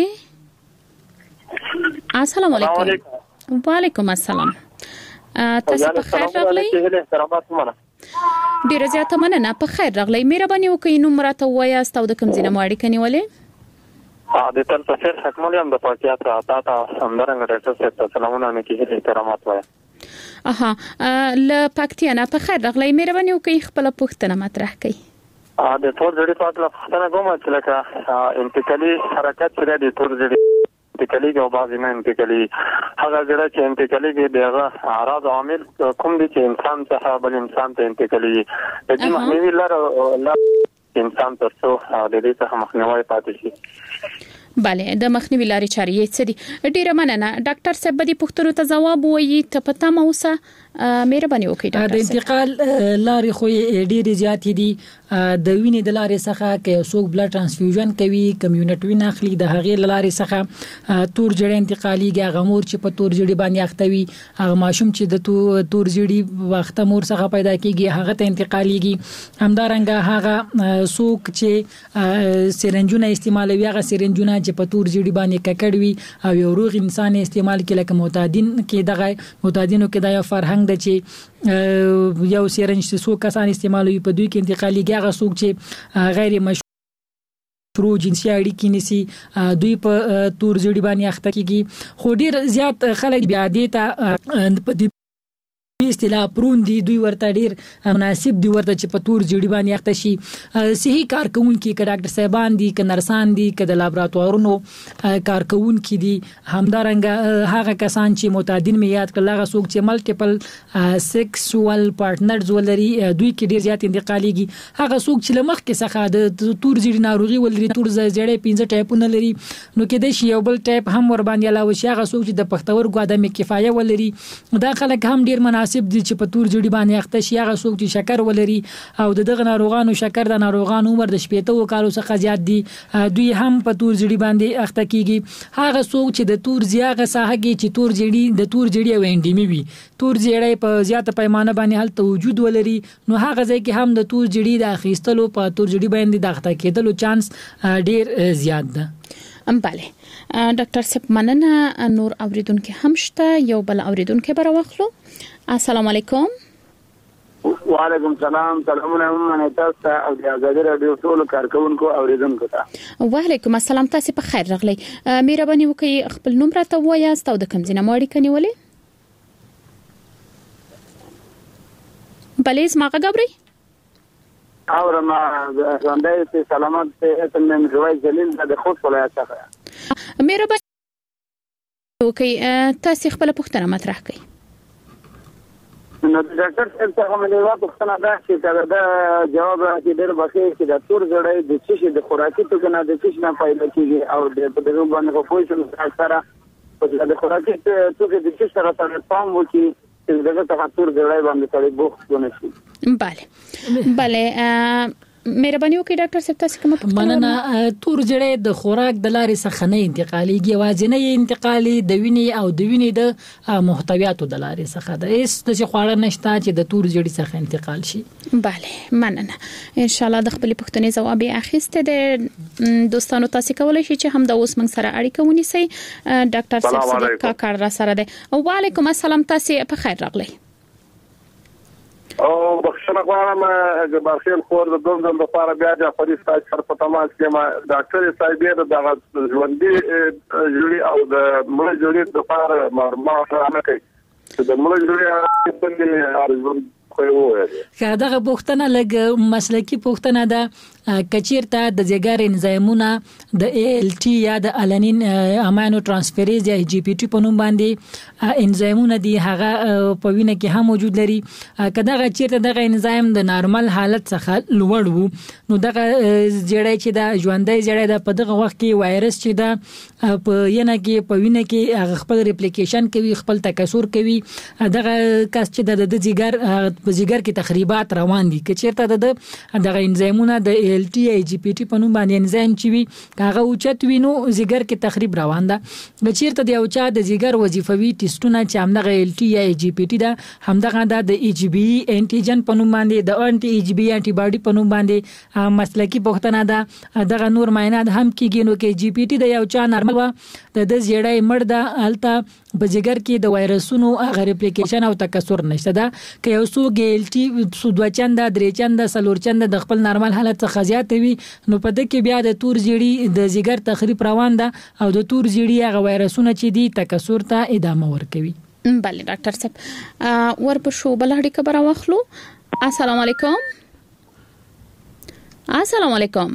السلام علیکم. وعلیکم السلام. تاسو په خیر راغلی؟ ډیره زیاته مننه. په خیر راغلی. مهرباني وکړئ نوم راته ووایاست او د کوم ځای نه مو اړیکه نیولې؟ د تل په خیر حکمل یم د پاکیات راته تا همدارنګه ډاکټر صاحب ته سلامونه مې کیږي احترامات وایم. اها ل پاکتیا نه په خیر راغلی. مهرباني وکړئ خپل پوښتنه مطرح کړئ. د تور جړی په اړه پوښتنه کوم چې لکه انتقالي حرکت چې د تور جړی انتقالي او بعضی نه انتقالي هغه جړی چې انتقالي دی دغه اعراض عامل کوم دي چې انسان څخه بل انسان ته انتقالي دي د دې مخنیوي لپاره انسان ترڅو د دې څخه مخنیوي پاتې شي. بله د مخنیوي لارې چارې څه دي؟ ډیره مننه. ډاکټر صاحب دې پوښتنو ته جواب وایي ته پته مو اوسه مهرباني وکړئ. د انتقال لارې خو ډیره زیات دي د وینې د لارې څخه کې څوک بلډ ترانسفیوژن کوي کمیونټ وین اخلي د هغه لارې څخه تور جړی انتقالي غمور چې په تور جړی باندې اخته وي هغه ماشوم چې د تور جړی وخت مور څخه پیدا کیږي هغه ته انتقاليږي. همدارنګه هغه څوک چې سرنجونه استعمالوي هغه سرنجونه چې په تور جړی باندې ککړوي او یو روغ انسان استعمال کې لکه معتادین کې دغه معتادینو کې د یو فرهنګ د چې یو سرنج چې څو کسان استعمالوي په دوی کې انتقالي هغه څوک چې غیر مشروع جنسي اړیکې نسی دوی په تور جړی باندې اخته کیږي. خو ډیر زیات خلک بیا دې ته په اصطلاح پرون دي دوی ورته ډیر مناسب دي ورته چې په تور جړی باندې اخته شي. صحیح کارکونکي ک ډاکټر صاحبان دي ک نرسان دي ک د لابراتوارونو کارکونکي دي همدارنګه هغه کسان چې معتادین می یاد کړل هغه څوک چې ملټیپل سیکسوال پارټنرز ولري دوی کې ډیر زیات انتقاليږي. هغه څوک چې لمخ کې څخه د تور جړی ناروغي ولري تور زړې پنځه ټایپونه لري نو کې د شی یو بل ټایپ هم ور باندې علاوه شي هغه څوک چې د پښتورګو عدم کفایه ولري دا خلک هم ډیر مناسب دي چې په تور جړی باندې اخته شي. هغه څوک چې شکر ولري او دغه ناروغانو شکر د ناروغانو عمر د شپږ کالو څخه زیات دي دوی هم په تور جړی باندې اخته کیږي. هغه څوک چې د تور زیاغه ساحه کې چې تور جړی د تور جړی وینډیمي وي تور جړی په زیاته پیمانه باندې حالت وجود ولري نو هغه ځای کې هم د تور جړی د اخیستلو په تور جړی باندې د اخته کېدلو چانس ډیر زیات ده. بله ډاکټر صاحب مننه. نور اوریدونکو هم شته. یو بل اوریدونکو برا واخلو. السلام علیکم. وعلیکم السلام. سلامونه من تاسو ته او د ازادي رادیو ټول کارکونکو اوریدونکو ته. وعلیکم السلام. تاسو په خیر راغلی. مهرباني وکړئ خپل نوم راته ووایاست او د کوم ځای نه مو اړیکه نیولې؟ بله زما غږ اورئ؟ اورم. ژوندی سي سلامت سي اسم مې جوای جلیل د خوست ولایت څخه. مهرباني وکړئ تاسو خپل پوښتنه مطرح کړئ. نو د ډاکټر صاحب څخه مې یو پوښتنه ده چې دا جواب راکړي ډېر بخیر چې د تور جړی د څه د خوراکي توکو نه د څه نه پیدا کیږي او د په دغه باندې په پوښتنه سره په د خوراکي توکو د څه سره سره پام وکړي چې دغه څخه تور جړی باندې تړي بوخت ونه شي. بله بله مهرباني وکړئ ډاکټر صاحب تاسو کوم پوښتنه؟ مننه. تور جړی د خوراک د لارې څخه نه انتقاليږي یوازې انتقالي د وینې او د وینې د محتویاتو د لارې څخه ده. هیڅ د خواړه نشته چې د تور جړی څخه انتقال شي. بله مننه. ان شاء الله د خپل پوښتنې ځواب اخیسته ده. دوستانو تاسو کولای شئ چې هم د اوس موږ سره اړیکه ونیسئ. ډاکټر صاحب صدیق کاکړ را سره ده. وعلیکم السلام. تاسو په خیر راغلی. او بخښنه غواړم د بارخیل خور د دوم د لپاره بیا د پولیس سره په تماس کې ما ډاکټر صاحب د ژوندۍ جوړي او د مړ جوړي د لپاره معلومات راکړي د ملک لري باندې ارزو که دغه پوښتنه لګ مسلکی پوښتنه ده کچیرته د ځګر انزایمونه د ای ال ټي یا د الانین امینو ترانسفریز یا جی پی ټي په نوم باندې انزایمونه دي هغه په وینه کې هم موجود لري که دغه چیرته دغه انزایم د نارمل حالت څخه لوړ وو نو دغه جړی چې د ژوندۍ جړی د په دغه وخت کې وایرس چې د په ینه کې په وینه کې خپل ریپلیکیشن کوي خپل تکثر کوي دغه کس چې د د ځګر په ځګر کې تخریبات روان دي که چیرته د دغه انزایمونه د ای ال ټي ای جی پی ټي په نوم باندې انزایم چې وي هغه اوچت وي نو ځګر کې تخریب روان ده که چیرته د یو چا د ځګر وظیفوي ټیسټونه چې همدغه ای ال ټي یا ای جی پی ټي ده همدغه د ای جی بی انټیجن په نوم باندې د انټي ای جی بی انټي باډي په نوم باندې مسلکی پوښتنه ده دغه نور معاینات هم کیږي نو کې جی پی ټي د یو چا نارمل و د د زیړای مړ ده الته په ځګر کې د وایرسونو هغه ریپلیکیشن او تکثر نشته ده که یو څو ګیلټي سو دوه چنده درې چنده څلور چنده د خپل نارمل حالت څخه زیات وي نو په دې کې بیا د تور زیړی د ځګر تخریب روان ده او د تور زیړی هغه وایرسونه چې دي تکثر ته ادامه ورکوي. بله ډاکټر صاحب ورپښو بل اړیکه به راواخلو. السلام علیکم. السلام علیکم.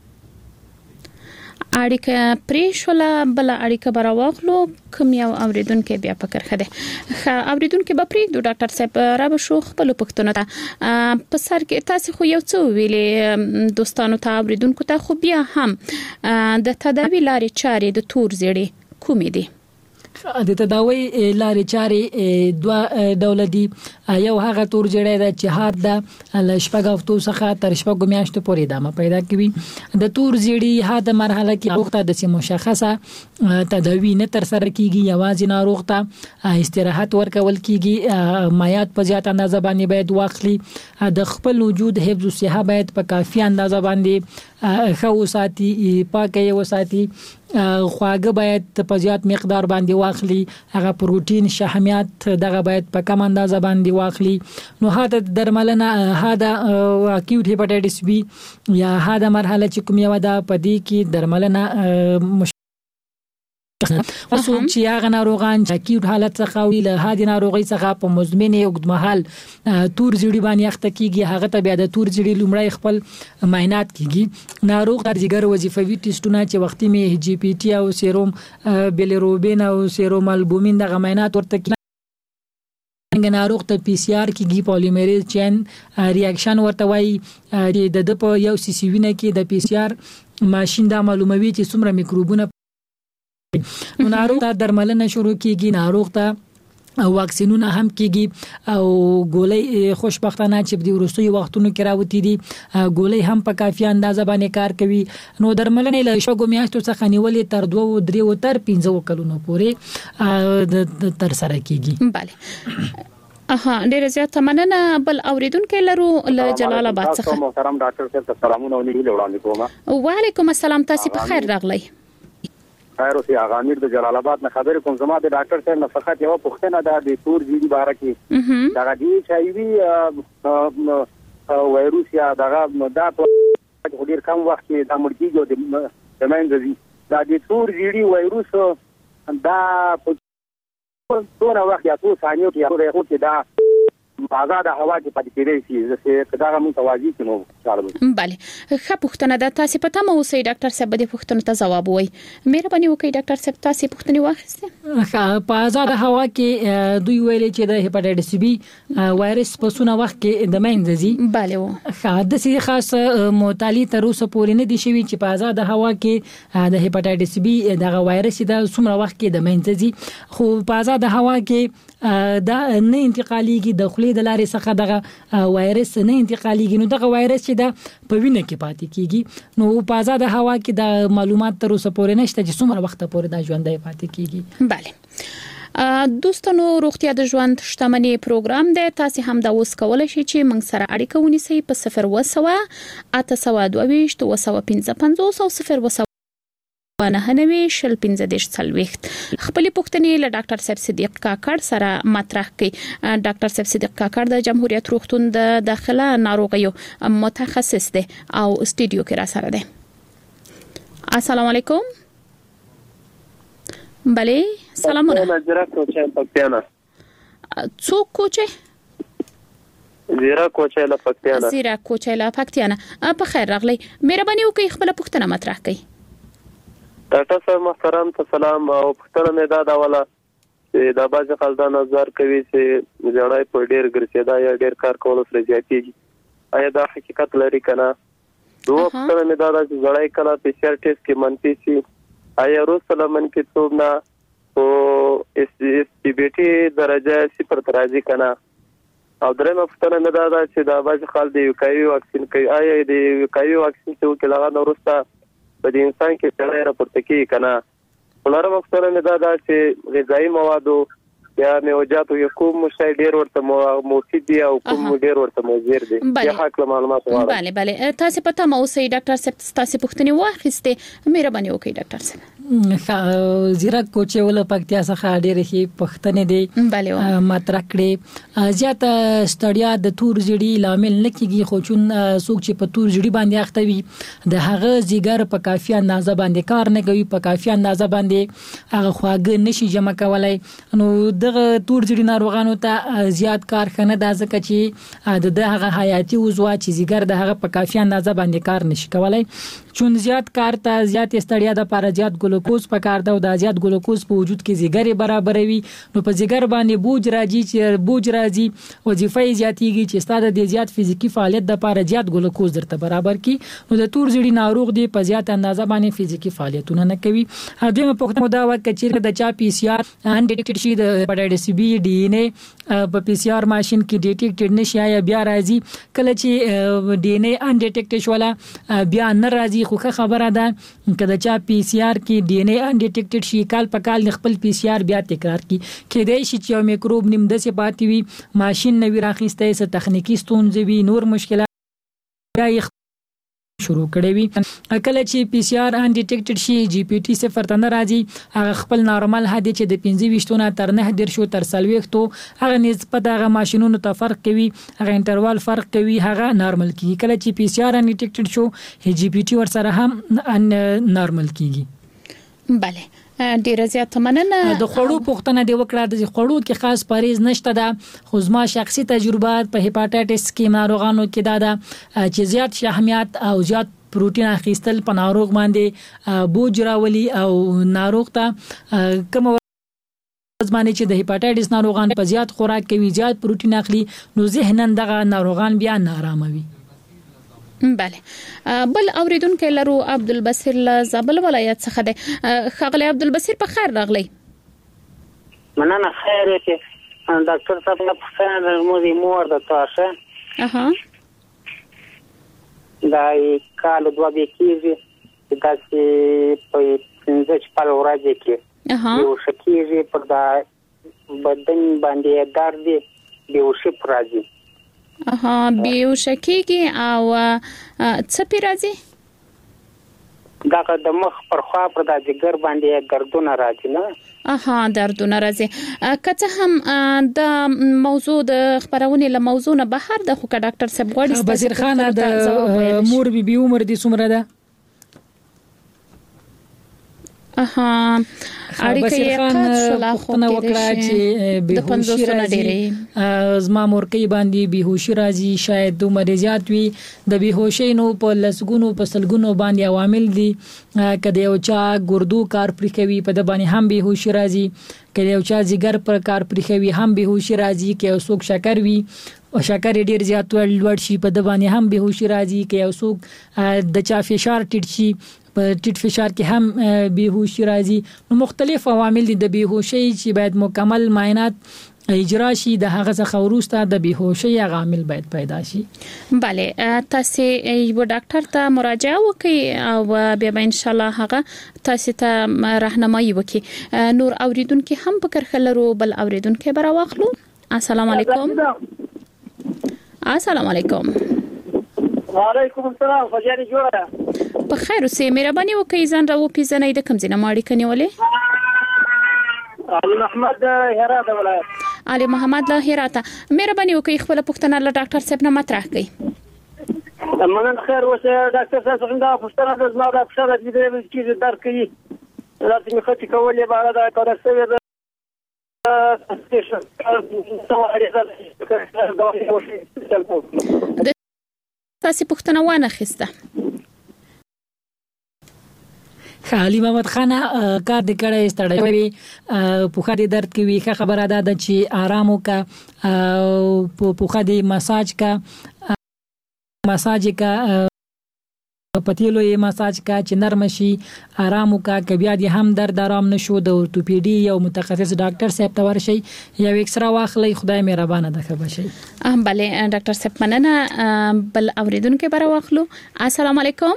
اړیکه پریشوله بل اړیکه به راواخلو کوم یو اوریدونکو بیا فکر خده ښه اوریدونکو به پریږدو ډاکټر صاحب را به شو خپل پښتنه ته په سر کې تاسو خو یو څه ویلې دوستانو ته اوریدونکو ته خو بیا هم د تداوی لارې چارې د تور زیړی کومې دي؟ د تداوی لارې چارې دوه ډول دي. یو هغه تور زیړی د چې حاد د لشپږ هفتو څخه تر شپږ میاشتو پورې ادامه پیدا کوي. د تور زیړی حاد مرحله کې وخت د سیمه مشخصه تداوی نه تر سره کیږي یوازې ناروغ ته استراحت ورکول کیږي مایات په زیات اندازه باندې باید واخلي د خپل وجود حفظ او صحه باید په کافي اندازه باندې خو ساتي پاکه وساتي خواږه باید په زیات مقدار باندې واخلي هغه پروتین شحمیات دغه باید په کم اندازه باندې واخلي. نو هدا درملنه هدا اکیوټ هپاتایټس بی یا هدا مرحله چې کوم یو ده په دې کې درملنه وسوم چې هغه ناروغان چې اکیوټ حالت څخه وی له هادي ناروغي څخه په مزمن اوږدمهال تور زیړی باندې اخته کیږي هغه ته بیا د تور زیړی لومړی خپل معاینات کیږي ناروغ د ځګر وظیفوي ټیسټونه چې وختي می جی پی ټي او سیروم بیلیروبین او سیروم البومین د معاینات ورته څنګه ناروغ ته پی سی آر کیږي پولیمریز چین ریاکشن ورته وایي د د په یو سی سی وینه کې د پی سی آر ماشين دا معلوموي چې څومره میکروبونه نو ناروغ ته درملنه شروع کیږي ناروغ ته واکسینونه هم کیږي او ګولۍ خوشبختانه چې د وروستي وختونو کې راوتی دي ګولۍ هم په کافي اندازه باندې کار کوي. نو درملنه له شګو میاشتو څخه نیولې تر دوه درې تر پنځه کلونو پورې تر سره کیږي. بله اها ډیره زیاته مننه. بل اوریدونکو لرو له جلال آباد څخه. محترم ډاکټر صاحب سلامونه ونیول وړاندې کوم. وعلیکم السلام تاسو په خیر راغلی. خیر اوسې هغه امیر د جلال آباد نه خبرې کوم زما د ډاکټر صاحب نه فقط یو پوښتنه ده د تور زیړي باره کې دا دی چې وایروس یا دغه دا په ډیر کم وخت کې د مرګیږي د منځ دي دا د تور زیړي وایروس دا په څونه وخت یا څو ثانیو کې هغه وخت دا آزاد هوا کې پاتې کېږي چې دا موږ توازی کینو. بله ښه پوښتنه ده تاسو په تمه اوسئ ډاکټر صاحب دې پوښتنه ته جواب وایي. مهرباني وکړئ ډاکټر صاحب تاسو پوښتنه واخیسته. ښه په آزاد هوا کې دوی ویلي چې د هپاتایټس بی وایرس په څونه وخت کې د منځ ځي. بله و ښه د سې خاص مطالعه تر اوسه پورې نه دي شوي چې په آزاد هوا کې د هپاتایټس بی دغه وایرس د څومره وخت کې د منځ ځي خو په آزاد هوا کې دا نه انتقاليږي د خولې د لارې څخه دغه وایرس نه انتقاليږي نو دغه وایرس چې د په وینه کې پاتې کیږي نو په آزاد هوا کې د معلومات تر اوسه پورې نشته چې څومره وخت پورې دا ژوندۍ پاتې کیږي. بله دوستانو روغتیا د ژوند شتمنۍ پروګرام دی تاسو هم دا اوس کولای شئ چې موږ سره اړیکه ونیسئ په صفر وسوه اته سوه دوه ویشت وسوه پنځه پنځوس او صفر وسوه نه نوي شل پنځه دیش څلويخت. خپل پوښتنې له ډاکټر صاحب صدیق کاکړ سره مطرح کړي. ډاکټر صاحب صدیق کاکړ د جمهوریت روغتون د داخله ناروغیو متخصص دی او استودیو کې را سره دی. السلام علیکم. بله سلامونه. څوک کوچه زیرا کوچه له پکتیانا زیرا کوچه له پکتیانا په خیر راغلی مهرباني وکړئ خپل پوښتنه مطرح کړئ ډاکټر صاحب محترم ته سلام او پوښتنه مې دا ډوله چې دا باز خلدا نظر کوي چې جوړای په ډیر ګرځیدا یا ډیر کار کول سره زیاتېږي آیا دا حقیقت لري کنه دوه پوښتنه مې دا چې جوړای کله پی سی آر ټیسټ کې منفي شي آیا روسله منفي څوب نه او اس ټي بي ټي درجه صفر ته راځي کنه او درېمه پوښتنه مې دا ده چې دا باز خلدا یو کوي واکسین کوي آیا د یو کوي واکسین څو کې لغه نورسته په دې انسان کې څنګه راپورته کیږي کنه ولرم اکثر نه دا چې غذایی موادو یا میوجاتو یو کوم شی ډیر ورته مفید دي او کوم ډیر ورته مضر دي یا حق معلومات غواړم bale bale تاسو پته مو سي ډاکټر صاحب تاسو پوښتنه واخیسته مهرباني وکړئ ډاکټر صاحب زیرا کوچه ول پکتیا څخه ډېر هي پښتنې دي مطرح کړي زیات ستړیا د تور جړی لامل نه کیږي خو چون څوک چې په تور جړی باندې اختوي د هغه زیګر په کافي اندازه باندې کار نه کوي په کافي اندازه باندې هغه خواږه نشي جمع کولای نو دغه تور جړی ناروغانو ته زیات کار خنه د ځکه چې د هغه حیاتي وزوا چې زیګر د هغه په کافي اندازه باندې کار نشي کولای چون زیات کار ته زیات ستړیا د لپاره زیات ګلوکوز پکار دا او د زیات ګلوکوز په وجود کې زیګر برابروي نو په زیګر باندې بوج راځي چې بوج راځي وظیفه زیاتېږي چې ستاسو د زیات فزیکی فعالیت د لپاره زیات ګلوکوز درته برابر کی نو د تور جړی ناروغ دی په زیات اندازه باندې فزیکی فعالیتونه نه کوي هغه په وخت مو دا وکړي چې د چا پی سی آر ان ډیټیکټ شي د هپاتایټس بی ډي ان اے په پی سی آر ماشين کې ډیټیکټ نشي یا بیا راځي کله چې ډي ان اے ان ډیټیکټ شولا بیا نه راځي خو خبره ده کله چې پی سی آر کې ډي ان اے ان ډیټیکټ شي کال په کال خپل پی سی آر بیا تکرار کی کېدای شي چې میکروب نیم د څه پاتې وي ماشين نوی راخسته څه تخنیکی ستونزې وي نور مشکلات بیا شروع کړي وي کله چې پی سی آر ان ډیټیکټډ شي جی پی ټي صفر ته راځي هغه خپل نارمل حد چې د پنځه ویشتونه تر نه در شو تر سلويختو هغه نسبت هغه ماشينونو ته فرق کوي هغه انټروال فرق کوي هغه نارمل کیږي کله چې پی سی آر ان ډیټیکټډ شو جی پی ټي ور سره هم نارمل کیږي bale ډیر زیات مننه د خړو پوښتنه دی وکړه د خړو کې خاص پریز نشته ده خو زما شخصي تجربات په هپاتایټس کې ناروغانو کې دا ده چې زیات شحمیات او زیات پروتین اخیستل په ناروغ باندې بوج راولي او ناروغ ته کوم ځمانه چې د هپاتایټس ناروغان په زیات خوراک کوي زیات پروتین اخلي نو ذهنن دغه ناروغان بیا نارامه وي bale بل اوریدونکو لرو عبدالبصیر له زابل ولایت څخه ده خغلی عبدالبصیر په خیر راغلی مننه خیر کې ډاکټر صاحب په خیر مو دې مور د تاسو اها دای کال دوه کېږي چې تاسو په څنګه چې په ورځ کې اها یو شکیږي پر دا بدن باندې درد دی یو شي پراځي اها بیو شکیږي او څه پی راځي دا د مخ پر خوا پر د جګر باندې دردونه راځي نه اها دردونه راځي کته هم د موضوع د خبرونه له موضوع نه بهر د خو ډاکټر صاحب غوړي بصیر خان د مور بي بي عمر دي څومره ده اها اړیکه یې قطع شوه خو وکړه چې بهوشي راځي زما مورکې باندې بهوشي راځي شاید د مریضات وي د بهوشي نو په لسګونو په سلګونو باندې عوامل دي کله یو چا ګردو کار پرې کوي په د باندې هم بهوشي راځي کله یو چا جګر پر کار پرې کوي هم بهوشي راځي کې یو څوک شکر وي او شکر ډیر زیات لوړ شي په د باندې هم بهوشي راځي کې یو څوک د چا فشار ټیټ شي په ټیټ فشار کې هم بهوشي راځي نو مختلف عوامل دي د بهوشي چې باید مکمل معاینات اجرا شي د هغه څخه وروسته د بهوشي عامل باید پیدا شي bale تاسو یو ډاکټر ته مراجعه وکړئ او بیا ان شاء الله هغه تاسو ته راهنمایي وکړي نور اوریدونکو هم په کرخلرو بل اوریدونکو برا واخلو السلام علیکم السلام علیکم وعلیکم السلام فجری جوړه په خیر اوسې مهرباني وکړئ ځان راو پیژنې د کوم ځای نه ماړی کنيولې علي محمد هرات ولایت علي محمد له هرات مهرباني وکړئ خپل پوښتنه له ډاکټر صاحب نه مطرح کړئ مننه خیر اوسه ډاکټر صاحب څنګه پوښتنه د زما د فشار د دې چې درکې راته مخ ته کولې بار دا کار څه تاسو پوښتنه وانه خسته خالي محمد خان کار د کړه ستړی په خاطر درد کوي خبره ده چې آرام وکا په خاطر مساج کا مساج کا پتیلو یې مساج کا چې نرم شي آرام وکا کبیا دي هم درد آرام نشو د اورتوپیډي یو متخصص ډاکټر صاحب ته ورشي یو ایکسرا واخلي خدای مهربانه ده خبر شي ام bale ډاکټر صاحب مننه بل اوریدونکو بر واخلو السلام علیکم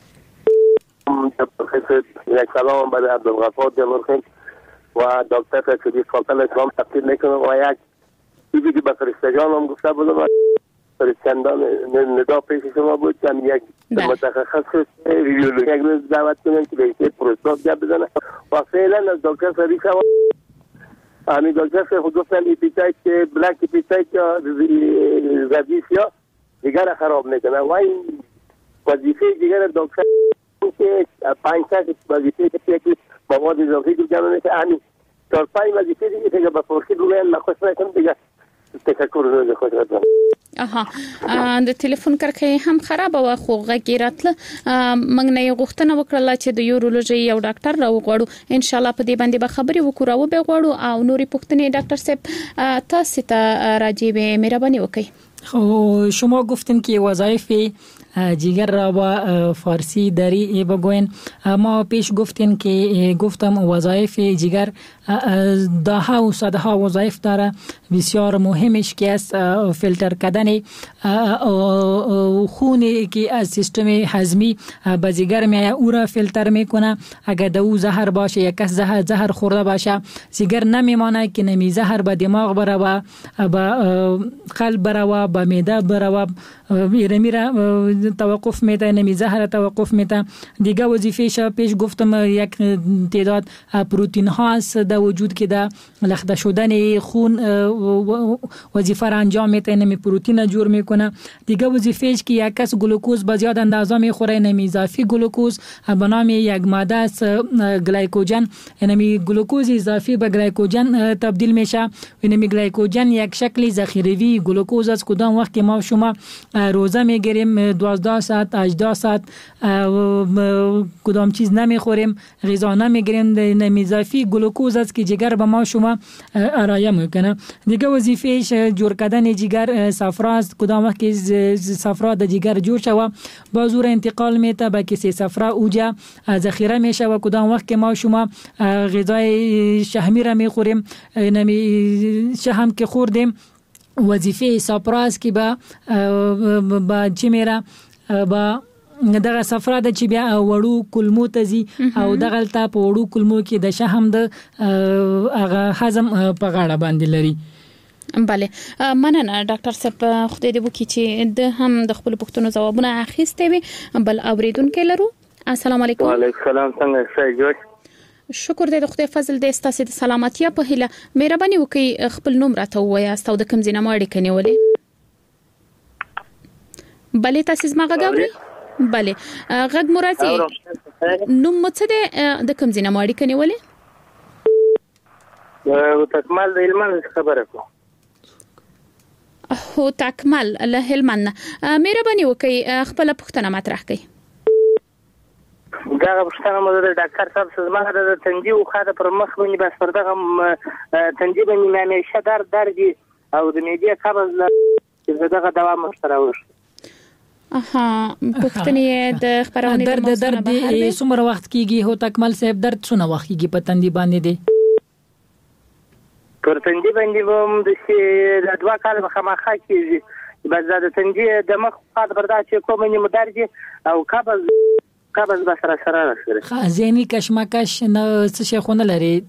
یک سلام به عبدالغفار جمهورخان و دکتر شدید فاصله اسلام تقدیم میکنم و یک چیزی که به فرشتگان هم گفته بودم فرشتگان ندا پیش شما بود که یک متخصص ویدیولوژی یک روز دعوت کنم که به پروستات جب بزنه و فعلا از دکتر شدید شما همین دکتر شدید گفتن ایپیتایت که بلک ایپیتایت یا ربیسیا دیگر خراب میکنه و این وظیفه دیگر دکتر که پنج تا وظیفه که مواد اضافی رو جمع میشه همین چهار پنج وظیفه دیگه که به فورکی رو میان نخوش نکنم دیگه تشکر رو خوش راځم. اها د ټلیفون کړکۍ هم خراب و خو غږی راتله موږ نه غوښتنه وکړه چې د یورولوژي یو ډاکټر راوغړو ان شاء الله په دې باندې به خبري وکړو او به غواړو او نوري پوښتنې ډاکټر صاحب تاسو ته راځي به مهرباني وکړئ. خب شما گفتین که وظایف جگر را با فارسی داری بگوین ما پیش گفتین که گفتم وظایف جگر داها و صدها وظایف داره بسیار مهمش که است فیلتر کردن خون که از سیستم هضمی به جگر میاد او را فیلتر میکنه اگر دو زهر باشه یا کس زهر زهر خورده باشه جگر نمیمانه که نمی زهر به دماغ بره و به قلب بره و به معده بره و میره میره توقف میده نمی زهر توقف میده دیگه وظیفه‌اش پیش گفتم یک تعداد پروتئین ها است در وجود که در لخته شدن خون وظیفه را انجام میده نمی پروتئین جور میکنه دیگه وظیفه‌اش که یک کس گلوکوز به زیاد اندازه میخوره نمی اضافی گلوکوز به نام یک ماده است گلایکوژن نمی گلوکوز اضافی به گلایکوژن تبدیل میشه نمی گلایکوژن یک شکل ذخیروی گلوکوز است کدام وقت که ما شما روزه میگیریم دوازده ساعت هجده ساعت کدام چیز نمیخوریم غذا نمیگیریم نمی اضافی گلوکوز است که جگر به ما شما آرایه میکنه دیگه وظیفه‌اش جور کردن جگر صفرا است کدام وقت که صفرا د جگر جور شوه با زور انتقال میته به کسی صفرا اوجا ذخیره میشه و کدام وقت که ما شما غذای شحمی را میخوریم نمی شحم که خوردیم وظیفه صفراست که با با چی میره با دغه صفرا د چې بیا وړو کلمو تزي او دغه تا په وړو کلمو کې د شهم د هغه هضم په غاړه باندې لري. bale مننه ډاکټر صاحب خدای دې وکړي چې د هم د خپل پوښتنو ځوابونه اخیستې وي بل اوریدونکو لرو. السلام علیکم. وعلیکم السلام څنګه ښه جوړ شکر دې د خدای فضل دې ستاسو د سلامتیا په هیله مهرباني وکړئ خپل نوم راته ووایاست او د کوم ځای نه مو اړیکه نیولې. bale تاسو زما غږ اورئ؟ bale غږ مو راځي نوم مو څه دی د کوم ځای نه مو اړیکه نیولې؟ او تکمل د هلمند خبره کوم. هو تکمل له هلمند مهرباني وکړئ خپل پوښتنه مطرح کړئ. دا پوښتنه مو د ډاکټر صاحب څخه د تنجي او خاطر پر مخ باندې بس پر دغه تنجي باندې مې شدار درد او د معدې قبض چې دغه دوا مشترک اها پښتنې د خبرونه درد درد څومره وخت کیږي هو تکمل صاحب درد څونه وخت کیږي په تندي باندې دی پر تندي باندې هم د شي د دوا کال مخامخه کیږي بس د تندي د مخ خاطر برداشت کوم نه مدرج او قبض قبض به سره سره راځي ذهني کشمکش نه څه شي خونه لري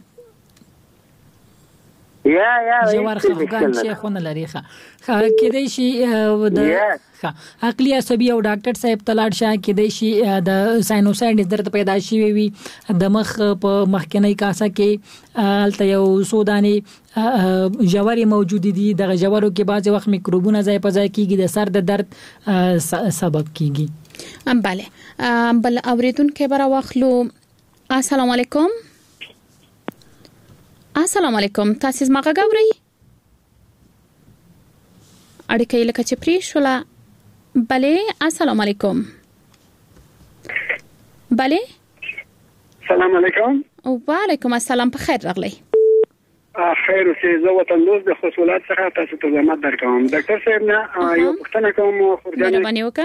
یا یا جوار خفګان شي خونه لري ښه کېدای شي د عقلي عصبي او ډاکټر صاحب تلاړ شه کېدای شي د ساینوسایډ درد پیدا شي وي د مخ په مخکنی کاسه کې الته یو سوداني جواری موجود دي د جوارو کې بعض وخت میکروبونه ځای په ځای کېږي د سر د درد سبب کېږي. ام bale بل اوریدونکو برا واخلو. السلام علیکم. السلام علیکم. تاسو زما غږ اورئ؟ اړیکه یې لکه چې پرې شوله. بله السلام علیکم. بله سلام علیکم. وعلیکم السلام. په خیر راغلی. خیر اوسې. زه وطن دوست د خصوصیات څخه تاسو ته زحمت درکوم. ډاکټر صاحب نه یو پوښتنه کوم. خورجانې مهرباني وکړه.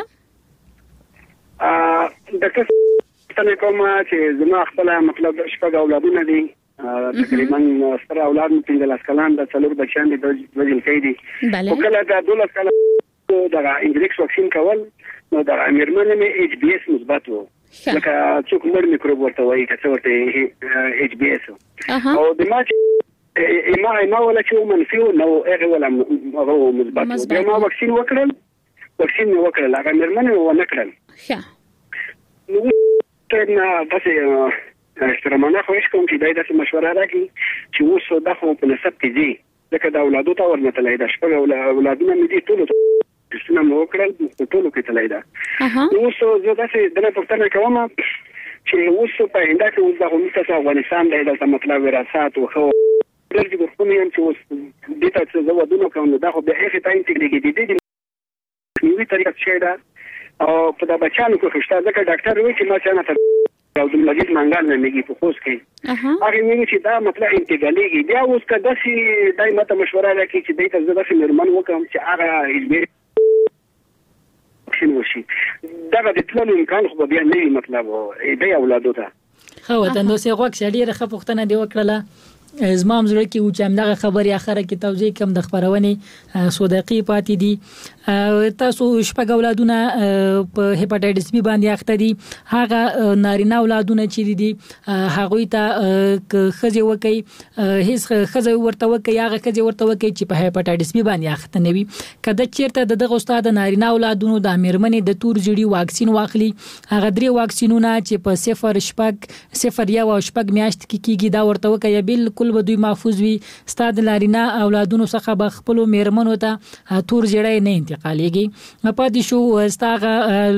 ډاکټر پوښتنه کوم چې زما خپل مطلب شپږ اولادونه دي. تقریبا ستر اولاد مې پنځلس کلن د څلور بچیان دي، دوه جلکۍ دي. بله. خو کله د دولس کاله دغه انجریکس واکسین کول نو د میرمنې مې ایچ بي اس مثبت و. لکه څوک مړ میکروب ورته وایي که څه ورته ایچ بي اس او د ما ما ما ولا چې منفي نو هغه ولا هغه مثبت و. بیا ما واکسین وکړل واکسین مې وکړل هغه میرمنې و نه کړل. ښه نو ته نه تاسو اشترامانه خوښ کوم چې دای داسې مشوره راکړي چې اوس دا خو په نسب کې دي لکه د اولادو ته ورنتلای دا شپږ اولادونه مې دي ټول څه مو وکړل په ټولو کې تلای دا. نو اوس زه داسې دغه پوښتنه کوم چې اوس په هنده کې اوس د همت افغانستان د مطلب وراثت او خو درځي کوم یم چې اوس د تاسو زو ودونو کوم دا خو به هغه ته انټیګریټ دي دي نوې طریقه څه ده او په دا بچانو کې خوشته ځکه ډاکټر وایي چې ما څنګه او د مجید منګال نه میږي په خوښ کې هغه ویل چې دا مطلب انتګالیږي. بیا اوس کدا سي دای ماته مشوره راکړي چې دای ته زړه سي مرمن وکم چې هغه ایزبیر شنو شي دا د ټولو امکان خو بیا نه مطلب دای اولادو ته خو وطن دوسه غوښ شړې رخه پښتنه دی وکړه. زما مزړه کې و چې همدغه خبرې اخره کې توضیح کوم د خبرونې صدقې پاتې دي. تاسو شپږ اولادونه په هپاتایټس بی باندې اخته دي. هغه نارینه اولادونه چې دي هغه ته خزي وکي هیڅ خزي ورته وکي هغه خزي ورته وکي چې په هپاتایټس بی باندې اخته نه وي. کله چیرته دغه استاد نارینه اولادونو د میرمنې د تور جړي واکسین واخلي هغه درې واکسینونه چې په صفر شپږ صفر یو او شپږ میاشت کې کیږي دا ورته وکي بالکل به دوی محفوظ وي. استاد نارینه اولادونو څخه به خپل میرمنو ته تور جړي نه انتقالېږي. پاتې شو استاغه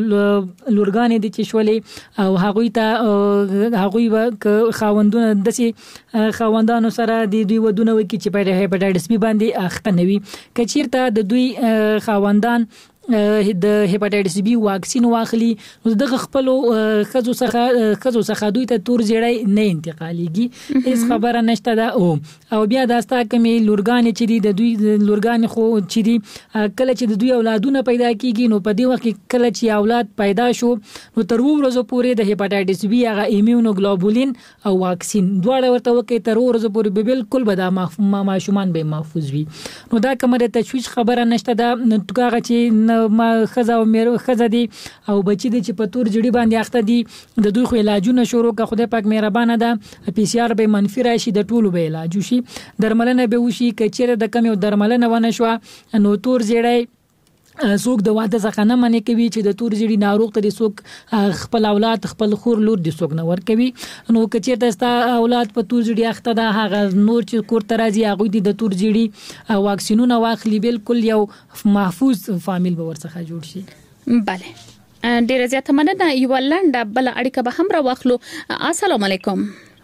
لورګانې د چشولې او هغه ته هغه خاوندونه دسي خاوندانو سره د دوی ودونه وکي چې په هپاتایټس بی باندې اخته نوي. کچیرته د دوی خاوندان د هپاتایټس بی واکسین واخلي نو دغه خپل خزو څخه خزو څخه دوی ته تور جړی نه انتقالېږي. هیڅ خبره نشته ده. او او بیا داستا کمې لورګانې چې دي د دوی لورګانې خو چې دي کله چې د دوی اولادونه پیدا کیږي نو په دې وخت کې کله چې اولاد پیدا شو نو تر ورځو پورې د هپاتایټس بی هغه ایمیونوګلوبولین او واکسین دواړه ورته وکي تر ورځو پورې به بالکل به دا ماشومان به محفوظ وي. نو دا کومه د تشویش خبره نشته ده. هغه چې ما خزا او مېرو خزا دي او بچی دي چې په تور جړي باندې اخته دي د دوی خو علاجونه شروع کا خدای پاک مهربانه ده. پی سی آر به منفي راشي د ټولو به علاج شي درملنه به وشي کچېره د کم یو درملنه ونه شو نو تور جړي څوک د واده څخه نه منې کوي چې د تور جړي ناروغ ته څوک خپل اولاد خپل خور لور دي څوک نه ور کوي. نو کچېرته ستا اولاد په تور جړي اخته ده هغه نور چې کور ته راځي هغه دي د تور جړي واکسینونه واخلي بالکل یو محفوظ فامیل به ورڅخه جوړ شي. بله ډیره زیاته مننه. یو لنډه بل اړیکه به هم را واخلو. السلام علیکم.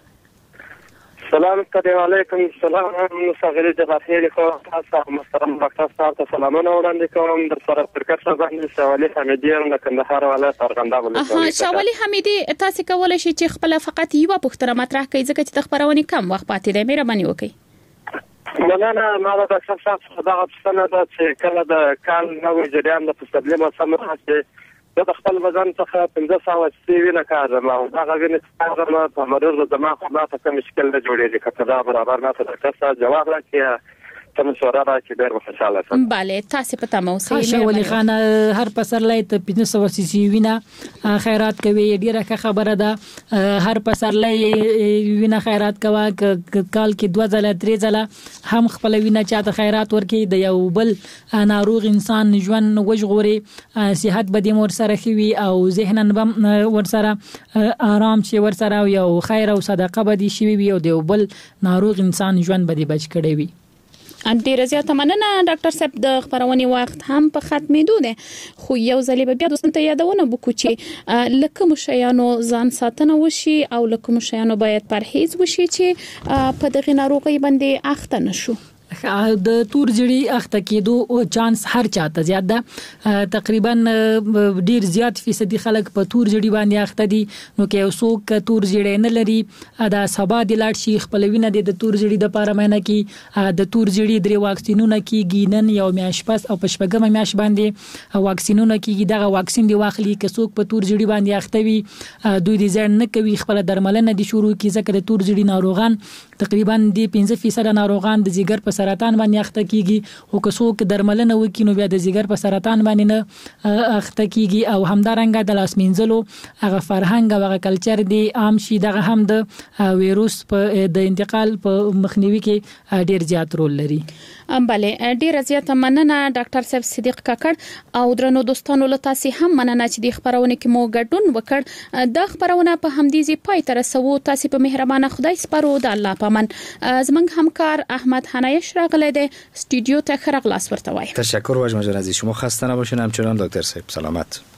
سلام علیکم. سلام مساغلی د بخیر کو تاسو محترم ډاکټر صاحب ته سلامونه وړاندې کوم. در سره پرکټ باندې شوالی حمیدی د کندهار ولایت ارغنداب ولایت. ها شوالی حمیدی تاسو کولای شئ چې خپل فقط یو پوښتنه مطرح کړئ ځکه چې د خبرونه کم وخت پاتې دی. مهرباني وکړئ. مولانا ما د ډاکټر صاحب دا څنګه ده چې کله د کال نوې جریان د فسادلې موسم راځي د خپل وزن څخه پنځه سوه سیوینه کاږم او دا غوښنه څنګه په مرور زما خو ما ته مشکل نه جوړېږي. کله دا برابر نه ته ډاکټر صاحب جواب راکړي تم مشوره راکړي ډېر خوشاله شم. bale تاسو په تمه اوسئ. شاولي خان هر پسرلای ته پنځه سوه سیوینه خیرات کوي ډیره خبره ده. هر پسرلای وینه خیرات کوا کال کې دوه ځله درې ځله هم خپل وینه چاته خیرات ورکړي د یو بل ناروغ انسان ژوند وژغوري صحت به دې مور سره خوي او ذهنن بم ور سره آرام شي ور سره یو خیر او صدقه به دې شي وي او د یو بل ناروغ انسان ژوند به دې بچ کړي وي. ډیره زیاته مننه ډاکټر صاحب. د خبرونې وخت هم په ختمېدو دی خو یو ځلې به بیا دوستانو ته یادونه وکړو چې لکه مشیانو ځان ساتنه وشي او لکه مشیانو باید پرهیز وشي چې په دغه ناروغي باندې اخته نشو. د تور جړی اخته کېدو او چانس هر چاته زیات ده. تقریبا ډیر زیات فیصدي خلک په تور جړی باندې اخته دي. نو کې اوسو ک تور جړی نه لري دا سبا د لاړ شي خپل وینه د تور جړی د پاره مینه کې د تور جړی درې واکسینونه کیږي نن یو میاش پس او پښپګم میاش باندې واکسینونه کیږي. دغه واکسین دی واخلي ک څوک په تور جړی باندې اخته وي دوی دي ځان نه کوي خپل درملنه دي شروع کی ځکه د تور جړی ناروغان تقریبا د پنځه فیصد ناروغان د جګر په سرطان باندې اخته کیږي او که څوک درملنه وکړي نو بیا د جګر په سرطان باندې نه اخته کیږي. او همدارنګه د لاس مینځلو هغه فرهنګ او هغه کلچر دی عام شي دغه هم د وایروس په د انتقال په مخنیوي کې ډیر زیات رول لري. بله ډیر زیاته مننه ډاکټر صاحب صدیق کاکړ او درنو دوستانو له تاسو هم مننه چې د خبرونه کې مو ګډون وکړ. د خبرونه په همدې پای ته رسو. تاسو په مهربانه خدای سپارو. د الله پامن. زمنګ همکار احمد حنایش راغلی دی استودیو ته خرغلاس ورته وای. تشکر واجم عزیز شما خسته نباشین. همچنان دکتر صاحب سلامت.